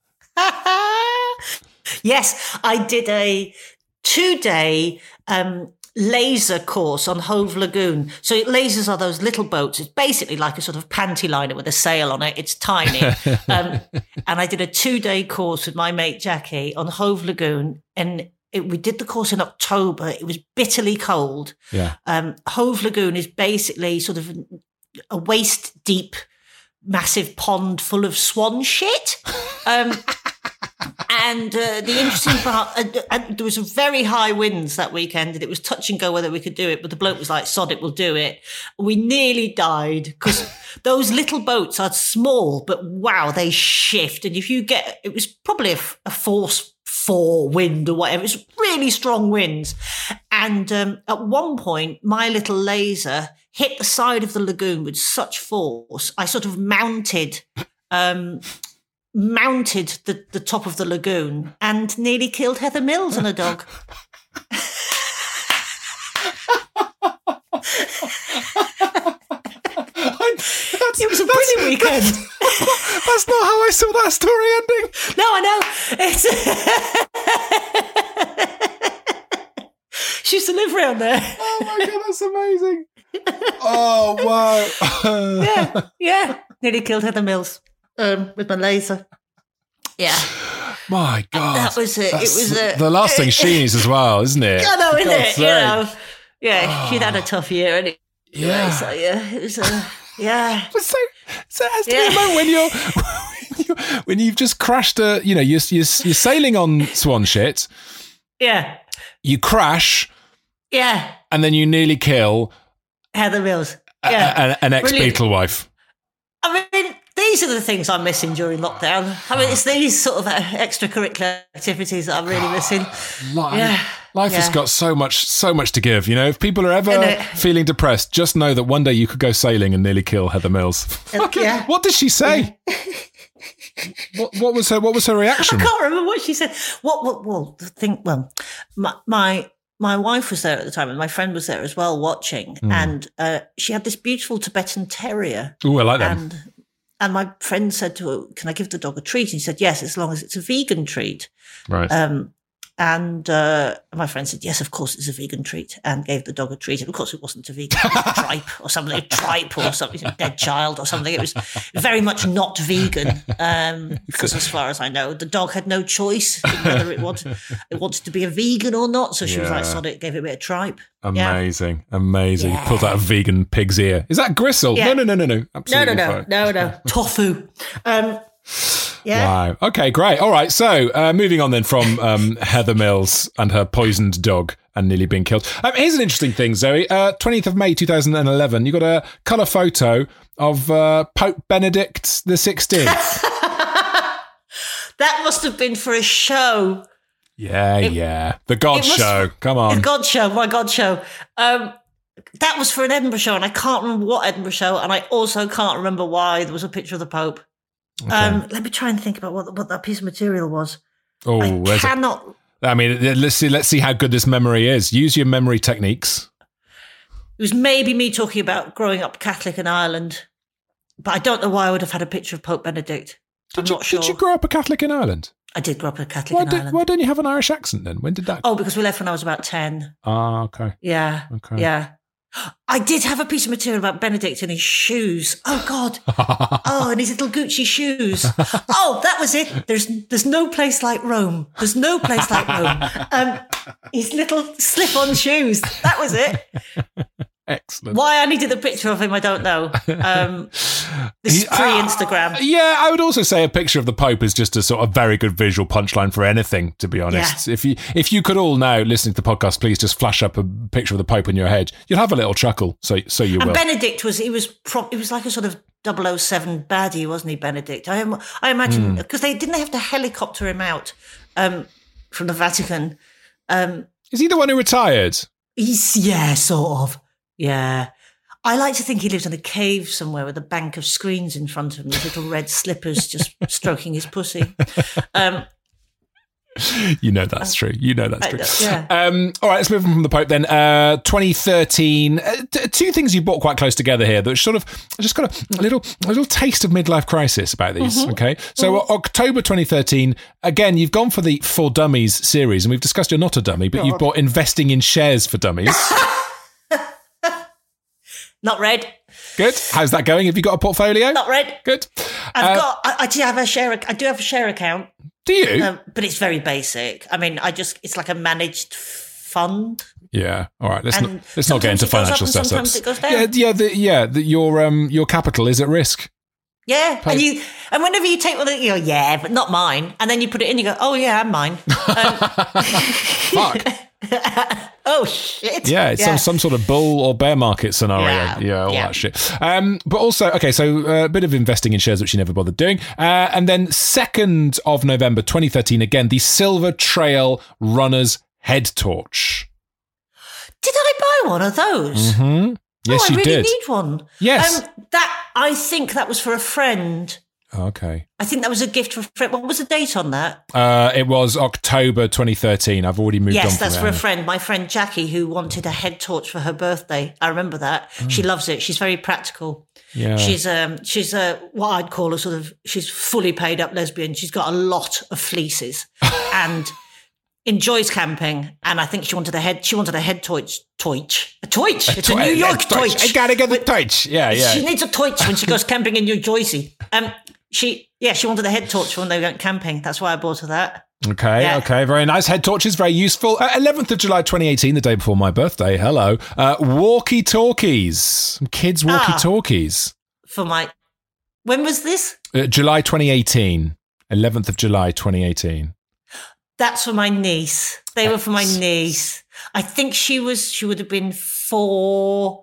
Yes, I did a two-day um, laser course on Hove Lagoon. So lasers are those little boats. It's basically like a sort of panty liner with a sail on it. It's tiny. um, and I did a two-day course with my mate Jackie on Hove Lagoon, and It, we did the course in October. It was bitterly cold. Yeah. Um, Hove Lagoon is basically sort of a waist deep, massive pond full of swan shit. Um, and uh, the interesting part, uh, uh, there was very high winds that weekend, and it was touch and go whether we could do it. But the bloke was like, "Sod it, we'll do it." We nearly died because those little boats are small, but wow, they shift. And if you get, it was probably a, a force. Four wind or whatever. It's really strong winds. And um, at one point, my little laser hit the side of the lagoon with such force, I sort of mounted um, mounted the, the top of the lagoon and nearly killed Heather Mills and a dog. It was a brilliant weekend. That's not how I saw that story ending. No, I know. It's she used to live around there. Oh my God, that's amazing. Oh, wow. yeah, yeah. Nearly killed Heather Mills um, with my laser. Yeah. My God. That was it. It was a, the last thing she needs as well, isn't it? I know, isn't God's it? sake. You know. Yeah, oh. she'd had a tough year. And it, yeah. So, yeah, it was a... Yeah. But so, so it has to yeah. be a moment when you're, when, you're, when you've just crashed a, you know, you're, you're, you're sailing on swan shit. Yeah. You crash. Yeah. And then you nearly kill Heather Mills. Yeah. A, a, an ex-Beatle wife. I mean, these are the things I'm missing during lockdown. I mean, it's these sort of extracurricular activities that I'm really missing. Life, yeah. life yeah. has got so much, so much to give. You know, if people are ever feeling depressed, just know that one day you could go sailing and nearly kill Heather Mills. Okay. Yeah. What did she say? what, what was her? What was her reaction? I can't remember what she said. What? What? Well, think. Well, my my. My wife was there at the time, and my friend was there as well watching. Mm. And uh, she had this beautiful Tibetan Terrier. Oh, I like that. And, and my friend said to her, "Can I give the dog a treat?" And she said, "Yes, as long as it's a vegan treat." Right. Um, and uh, my friend said, "Yes, of course, it's a vegan treat," and gave the dog a treat. And of course, it wasn't a vegan; it was a tripe or something, a tripe or something, a dead child or something. It was very much not vegan, um, because as far as I know, the dog had no choice in whether it wanted it wanted to be a vegan or not. So she yeah. was like, "Sod it," gave it a bit of tripe. Amazing, yeah. amazing. Yeah. Pulled out a vegan pig's ear. Is that gristle? Yeah. No, no, no, no, no. Absolutely no, no, no, fine. no, no. Tofu. Um, Yeah. Wow. Okay, great. All right. So uh, moving on then from um, Heather Mills and her poisoned dog and nearly being killed. Um, here's an interesting thing, Zoe. Uh, twentieth of May two thousand eleven, you got a colour photo of uh, Pope Benedict the sixteenth. That must have been for a show. Yeah, It- yeah. The God it must- Show. Come on. The God Show, my God Show. Um, that was for an Edinburgh show, and I can't remember what Edinburgh show, and I also can't remember why there was a picture of the Pope. Okay. Um, let me try and think about what what that piece of material was. Oh, I cannot. A, I mean, let's see. Let's see how good this memory is. Use your memory techniques. It was maybe me talking about growing up Catholic in Ireland, but I don't know why I would have had a picture of Pope Benedict. I'm did you, not sure. Did you grow up a Catholic in Ireland? I did grow up a Catholic why in did, Ireland. Why don't you have an Irish accent then? When did that? Oh, because we left when I was about ten. Ah, okay. Yeah. Okay. Yeah. I did have a piece of material about Benedict and his shoes. Oh God! Oh, and his little Gucci shoes. Oh, that was it. There's there's no place like Rome. There's no place like Rome. Um, his little slip-on shoes. That was it. Excellent. Why I needed a picture of him, I don't know. Um, this is pre-Instagram. Uh, yeah, I would also say a picture of the Pope is just a sort of very good visual punchline for anything, to be honest. Yeah. If you if you could all now, listening to the podcast, please just flash up a picture of the Pope in your head. You'll have a little chuckle, so so you and will. And Benedict was, he was, pro- he was like a sort of double oh seven baddie, wasn't he, Benedict? I, I imagine, because mm. they didn't they have to helicopter him out um, from the Vatican. Um, is he the one who retired? He's, yeah, sort of. Yeah. I like to think he lives in a cave somewhere with a bank of screens in front of him, with little red slippers just stroking his pussy. Um, you know that's true. You know that's true. I, yeah. Um, all right, let's move on from the Pope then. Uh, twenty thirteen, uh, t- two things you brought quite close together here that sort of, I just got a, a little a little taste of midlife crisis about these, mm-hmm. okay? So mm-hmm. October twenty thirteen, again, you've gone for the For Dummies series, and we've discussed you're not a dummy, but God. You've bought Investing in Shares for Dummies. Not read. Good. How's that going? Have you got a portfolio? Not read. Good. I've uh, got. I, I do have a share. I do have a share account. Do you? Um, but it's very basic. I mean, I just. It's like a managed fund. Yeah. All right. Let's and not. Let's not get into financial setups. Sometimes it goes down. Yeah. Yeah. The, yeah. The, your um your capital is at risk. Yeah, Pay. and you and whenever you take one, you go, yeah, but not mine, and then you put it in, you go, oh yeah, I'm mine. Um, Fuck. Oh shit! Yeah, it's yeah. some some sort of bull or bear market scenario. Yeah, yeah all yeah. that shit. Um, but also, okay, so uh, a bit of investing in shares, which you never bothered doing, uh, and then second of November, twenty thirteen, again, the Silver Trail Runner's Head Torch. Did I buy one of those? Mm-hmm. Yes, oh, I you really did. Need one. Yes, um, that I think that was for a friend. Okay. I think that was a gift for a friend. What was the date on that? Uh, it was October twenty thirteen. I've already moved yes, on. Yes, that's from for a friend. My friend Jackie, who wanted a head torch for her birthday. I remember that. Oh. She loves it. She's very practical. Yeah. She's um she's a what I'd call a sort of she's fully paid up lesbian. She's got a lot of fleeces and enjoys camping. And I think she wanted a head. She wanted a head torch. Torch. A torch. A it's to- a New York torch. I gotta get the torch. Yeah, yeah. She needs a torch when she goes camping in New Jersey. Um. She, yeah, she wanted a head torch when they went camping. That's why I bought her that. Okay, yeah. okay, very nice. Head torches, very useful. Uh, eleventh of July, twenty eighteen, the day before my birthday. Hello. Uh, walkie-talkies. Some kids' walkie-talkies. Ah, for my... When was this? Uh, July twenty eighteen. eleventh of July, twenty eighteen. That's for my niece. They That's... were for my niece. I think she was, she would have been four,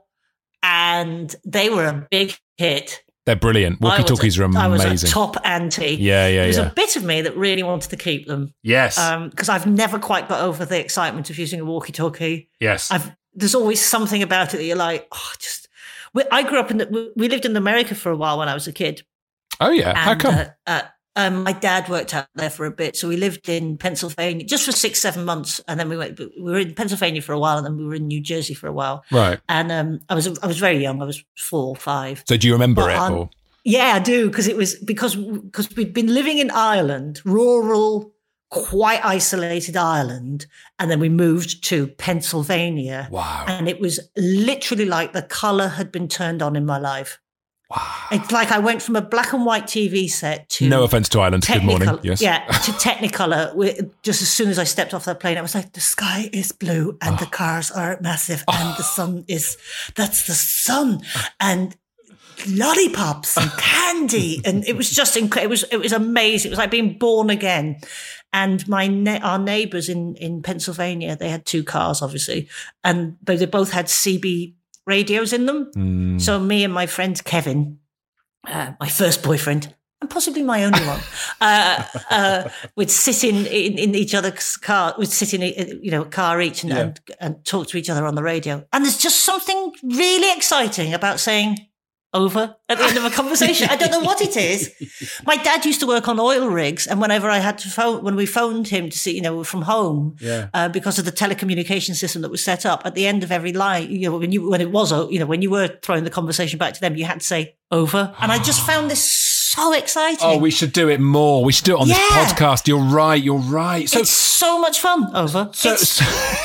and they were a big hit. They're brilliant. Walkie-talkies are amazing. I was a top auntie. Yeah, yeah, There was yeah. a bit of me that really wanted to keep them. Yes. Because um, I've never quite got over the excitement of using a walkie-talkie. Yes. I've, there's always something about it that you're like, oh, just... We, I grew up in... The, we lived in America for a while when I was a kid. Oh, yeah. And, How come? Uh, uh, um, my dad worked out there for a bit. So we lived in Pennsylvania just for six, seven months. And then we went... We were in Pennsylvania for a while, and then we were in New Jersey for a while. Right. And um, I was I was very young. I was four, five. So do you remember but, it? Um, or? Yeah, I do, because it was because because we'd been living in Ireland, rural, quite isolated Ireland, and then we moved to Pennsylvania. Wow! And it was literally like the color had been turned on in my life. Wow! It's like I went from a black and white T V set to no offense to Ireland. Good morning. Yes. Yeah, to Technicolor. Just as soon as I stepped off that plane, I was like, the sky is blue and oh. the cars are massive oh. and the sun is that's the sun and. Lollipops and candy, and it was just inc- it was it was amazing. It was like being born again. And my ne- our neighbours in in Pennsylvania, they had two cars, obviously, and but they both had C B radios in them. Mm. So me and my friend Kevin, uh, my first boyfriend, and possibly my only one, uh, uh, would sit in, in, in each other's car, would sit in, you know, a car each and, yeah. and, and talk to each other on the radio. And there's just something really exciting about saying over at the end of a conversation. I don't know what it is. My dad used to work on oil rigs, and whenever I had to phone, when we phoned him to see, you know, from home, yeah. uh, because of the telecommunication system that was set up, at the end of every line, you know, when you when it was, you know, when you were throwing the conversation back to them, you had to say over. And I just found this so exciting. Oh, we should do it more. We should do it on yeah. this podcast. You're right. You're right. So it's so much fun. Over. So, so,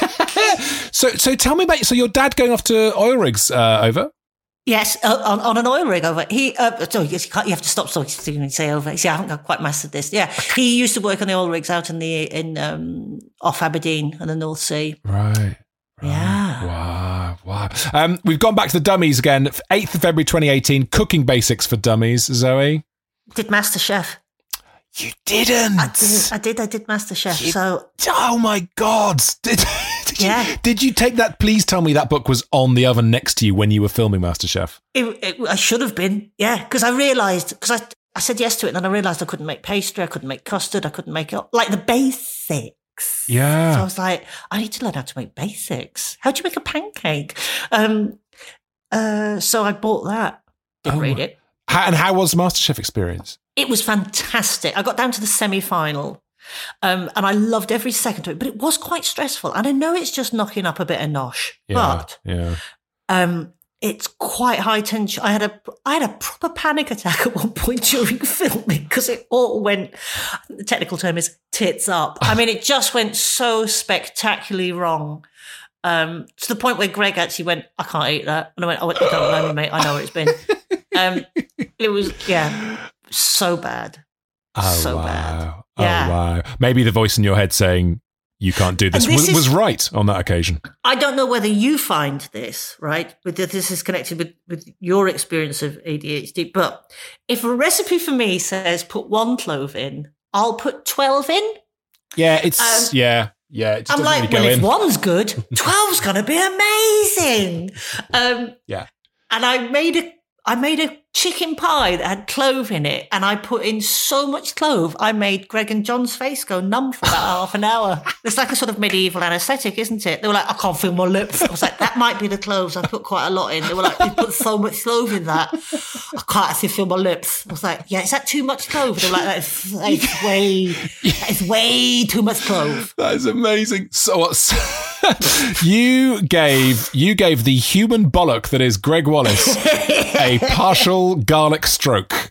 so, so tell me about so your dad going off to oil rigs. Uh, over. Yes, uh, on, on an oil rig over. He, uh, so you, can't, you have to stop talking when you say over. See, I haven't quite mastered this. Yeah, he used to work on the oil rigs out in the in um, off Aberdeen and the North Sea. Right. right. Yeah. Wow. Wow. Um, we've gone back to the dummies again. eighth of February twenty eighteen. Cooking basics for dummies. Zoe did MasterChef. You didn't. I did. I did. I did MasterChef. You, so. Oh my God. Did, did yeah. You, did you take that? Please tell me that book was on the oven next to you when you were filming MasterChef. It, it, I should have been. Yeah, because I realised because I I said yes to it, and then I realised I couldn't make pastry. I couldn't make custard. I couldn't make it like the basics. Yeah. So I was like, I need to learn how to make basics. How do you make a pancake? Um. Uh. So I bought that. Didn't oh. read it. How, and how was the MasterChef experience? It was fantastic. I got down to the semi-final um, and I loved every second of it, but it was quite stressful. And I know it's just knocking up a bit of nosh, yeah, but yeah. Um, it's quite high tension. I had a I had a proper panic attack at one point during filming because it all went, the technical term is tits up. I mean, it just went so spectacularly wrong. Um, to the point where Greg actually went, I can't eat that. And I went, oh, don't blame me, mate. I know where it's been. Um, it was, yeah, so bad. Oh, so wow. bad. Oh, yeah. wow. Maybe the voice in your head saying, you can't do this, this was, is, was right on that occasion. I don't know whether you find this, right? But this is connected with, with your experience of A D H D. But if a recipe for me says put one clove in, I'll put twelve in. Yeah, it's, um, yeah. Yeah, it just I'm like, really well, in. if one's good, twelve's going to be amazing. Um, yeah. And I made a, I made a chicken pie that had clove in it, and I put in so much clove, I made Greg and John's face go numb for about half an hour. It's like a sort of medieval anaesthetic, isn't it? They were like, I can't feel my lips. I was like, that might be the cloves. I put quite a lot in. They were like, you put so much clove in that. I can't actually feel my lips. I was like, yeah, is that too much clove? They were like, that's, that's way, it's way too much clove. That is amazing. So what's... you gave you gave the human bollock that is Greg Wallace a partial garlic stroke.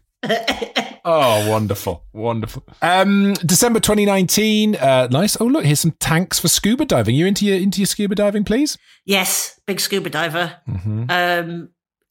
Oh, wonderful, wonderful. Um, December twenty nineteen. Uh, nice. Oh, look, here's some tanks for scuba diving. You into your into your scuba diving, please? Yes, big scuba diver. Mm-hmm. Um,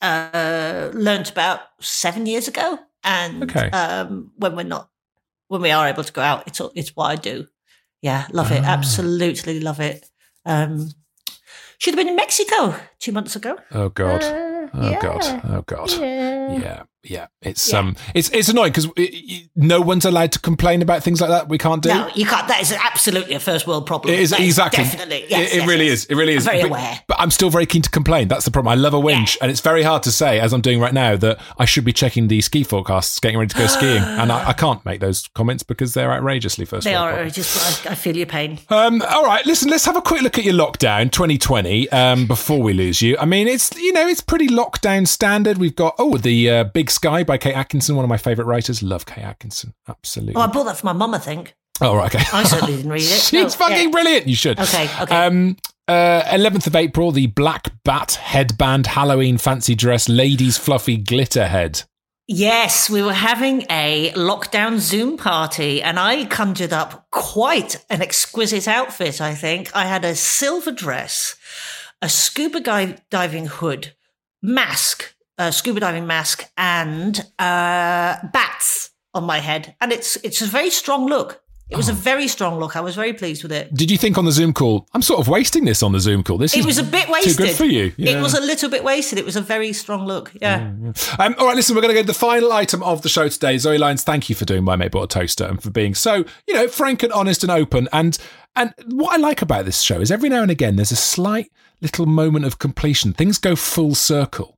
uh, learned about seven years ago, and okay. um, when we're not, when we are able to go out, it's it's what I do. Yeah, love it. Ah. Absolutely love it. Um, should have been in Mexico two months ago. Oh God! Uh, oh yeah. God! Oh God! Yeah, yeah, yeah. It's yeah. um, it's it's annoying because no one's allowed to complain about things like that. We can't do. No, you can't. That is absolutely a first world problem. It is that exactly. Is definitely. Yes, it, it yes, really yes. is. It really is. I'm very but, aware. But I'm still very keen to complain. That's the problem. I love a whinge, yeah. and it's very hard to say, as I'm doing right now, that I should be checking the ski forecasts, getting ready to go skiing, and I, I can't make those comments because they're outrageously first They world are problems. outrageous. I, I feel your pain. Um, all right, listen. Let's have a quick look at your lockdown twenty twenty um, before we lose you. I mean, it's you know it's pretty lockdown standard. We've got oh the uh, Big Sky by Kate Atkinson, one of my favourite writers. Love Kate Atkinson, absolutely. Oh, I bought that for my mum, I think. Oh, right, okay. I certainly didn't read it. She's no, fucking yeah. brilliant. You should. Okay, okay. Um, uh, eleventh of April, the Black Bat Headband Halloween Fancy Dress Ladies Fluffy Glitter Head. Yes, we were having a lockdown Zoom party, and I conjured up quite an exquisite outfit, I think. I had a silver dress, a scuba diving hood, mask, a scuba diving mask, and uh, bats on my head. And it's it's a very strong look. It was oh. a very strong look. I was very pleased with it. Did you think on the Zoom call, I'm sort of wasting this on the Zoom call? This it is was a bit wasted. Too good for you. Yeah. It was a little bit wasted. It was a very strong look. Yeah. yeah, yeah. Um, all right, listen, we're going to go to the final item of the show today. Zoe Lyons, thank you for doing My Mate Bought a Toaster and for being so, you know, frank and honest and open. And and what I like about this show is every now and again, there's a slight little moment of completion. Things go full circle.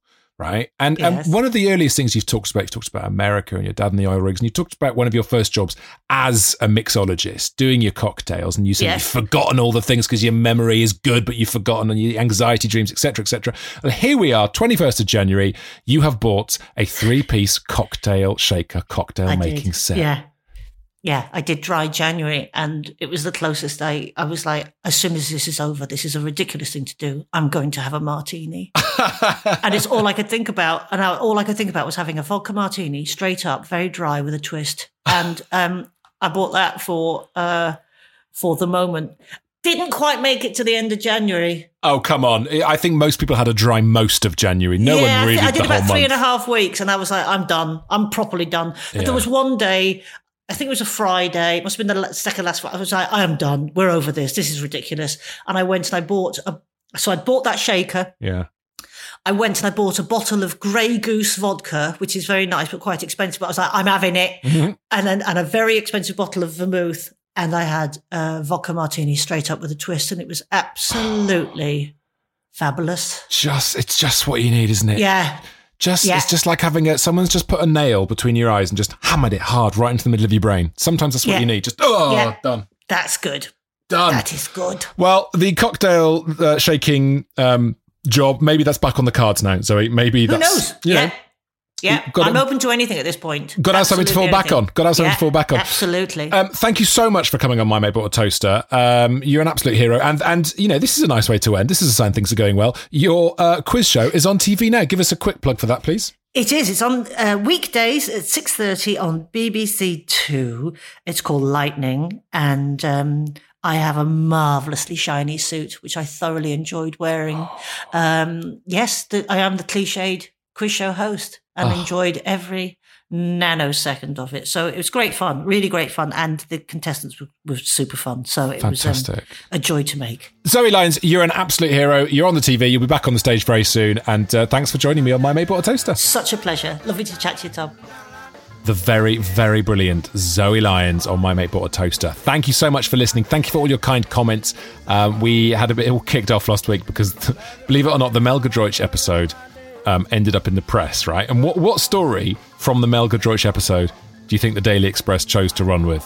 right? And, Yes. and one of the earliest things you've talked about, you've talked about America and your dad and the oil rigs, and you talked about one of your first jobs as a mixologist, doing your cocktails, and you said Yes. you've forgotten all the things because your memory is good, but you've forgotten and your anxiety dreams, et cetera, et cetera. And here we are, twenty-first of January, you have bought a three-piece cocktail shaker, cocktail I making did. set. Yeah. Yeah, I did dry January, and it was the closest I, I was like, as soon as this is over, this is a ridiculous thing to do. I'm going to have a martini. And it's all I could think about. And I, all I could think about was having a vodka martini, straight up, very dry with a twist. And um, I bought that for uh, for the moment. Didn't quite make it to the end of January. Oh, come on. I think most people had a dry most of January. No yeah, one really I, th- I did did the about whole three month. and a half weeks, and I was like, I'm done. I'm properly done. But Yeah. there was one day, I think it was a Friday, it must have been the la- second last Friday. I was like, I am done. We're over this. This is ridiculous. And I went and I bought a, so I bought that shaker. Yeah. I went and I bought a bottle of Grey Goose vodka, which is very nice, but quite expensive. But I was like, I'm having it. Mm-hmm. And then, and a very expensive bottle of vermouth. And I had a vodka martini straight up with a twist, and it was absolutely fabulous. Just, it's just what you need, isn't it? Yeah. Just Yeah. It's just like having a, someone's just put a nail between your eyes and just hammered it hard right into the middle of your brain. Sometimes that's what Yeah. you need. Just, oh, Yeah. done. That's good. Done. That is good. Well, the cocktail uh, shaking um, job, maybe that's back on the cards now, Zoe. Maybe Who that's, knows? you yeah. know, Yeah. got I'm to- open to anything at this point. got to have something to fall Absolutely back on. anything. Got to have something Yeah, to fall back on. Absolutely. Um, thank you so much for coming on My Mate Bought a Toaster. Um, you're an absolute hero. And, and you know, this is a nice way to end. This is a sign things are going well. Your uh, quiz show is on T V now. Give us a quick plug for that, please. It is. It's on uh, weekdays at six thirty on B B C Two. It's called Lightning, and um, I have a marvellously shiny suit, which I thoroughly enjoyed wearing. Um, yes, the, I am the cliched quiz show host, and Oh. enjoyed every nanosecond of it. So it was great fun, really great fun, and the contestants were, were super fun. So it was Fantastic. um, a joy to make. Zoe Lyons, you're an absolute hero. You're on the T V. You'll be back on the stage very soon. And uh, thanks for joining me on My Mate Bought a Toaster. Such a pleasure. Lovely to chat to you, Tom. The very, very brilliant Zoe Lyons on My Mate Bought a Toaster. Thank you so much for listening. Thank you for all your kind comments. Um, we had a bit it all kicked off last week because, believe it or not, the Melga Droich episode um, ended up in the press, right? And what, what story from the Melga Droich episode do you think the Daily Express chose to run with?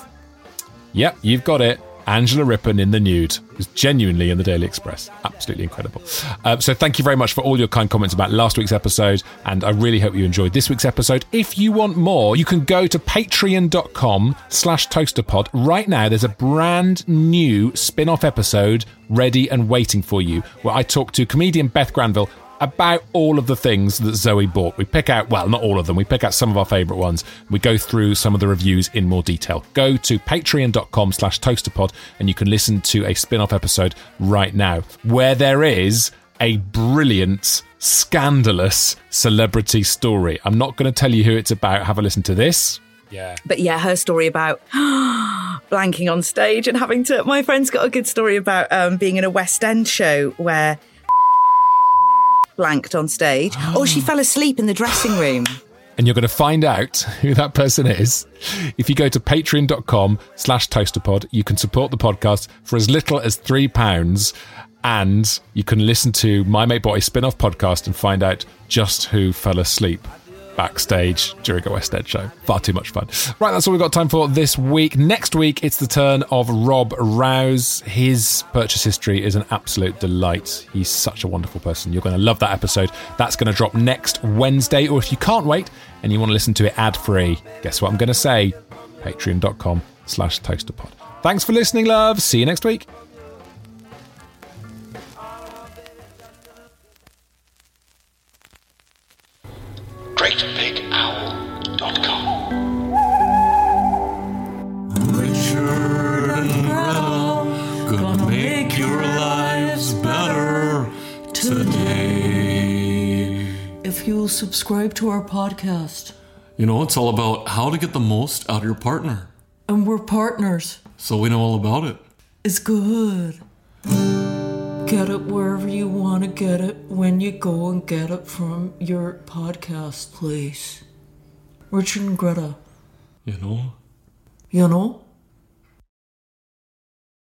Yep, you've got it. Angela Rippon in the nude. It was genuinely in the Daily Express. Absolutely incredible. Um, so thank you very much for all your kind comments about last week's episode, and I really hope you enjoyed this week's episode. If you want more, you can go to patreon.com slash toasterpod. Right now, there's a brand new spin-off episode ready and waiting for you, where I talk to comedian Beth Granville about all of the things that Zoe bought. We pick out, well, not all of them, we pick out some of our favourite ones. We go through some of the reviews in more detail. Go to patreon.com slash toasterpod and you can listen to a spin-off episode right now, where there is a brilliant, scandalous celebrity story. I'm not going to tell you who it's about. Have a listen to this. Yeah. But yeah, her story about blanking on stage and having to... My friend's got a good story about um, being in a West End show where blanked on stage. Oh, she fell asleep in the dressing room. And you're going to find out who that person is if you go to patreon.com slash toasterpod. You can support the podcast for as little as three pounds, and you can listen to My Mate Bought a spin-off podcast and find out just who fell asleep backstage during a West End show. Far too much fun. Right, that's all we've got time for this week. Next week, it's the turn of Rob Rouse. His purchase history is an absolute delight. He's such a wonderful person. You're going to love that episode. That's going to drop next Wednesday, or if you can't wait and you want to listen to it ad-free, guess what I'm going to say? Patreon.com slash toasterpod. Thanks for listening, love. See you next week. great big owl dot com. Richard and Greta gonna make your lives better today. If you'll subscribe to our podcast. You know, it's all about how to get the most out of your partner. And we're partners. So we know all about it. It's good. Get it wherever you want to get it when you go and get it from your podcast place. Richard and Greta. You know? You know?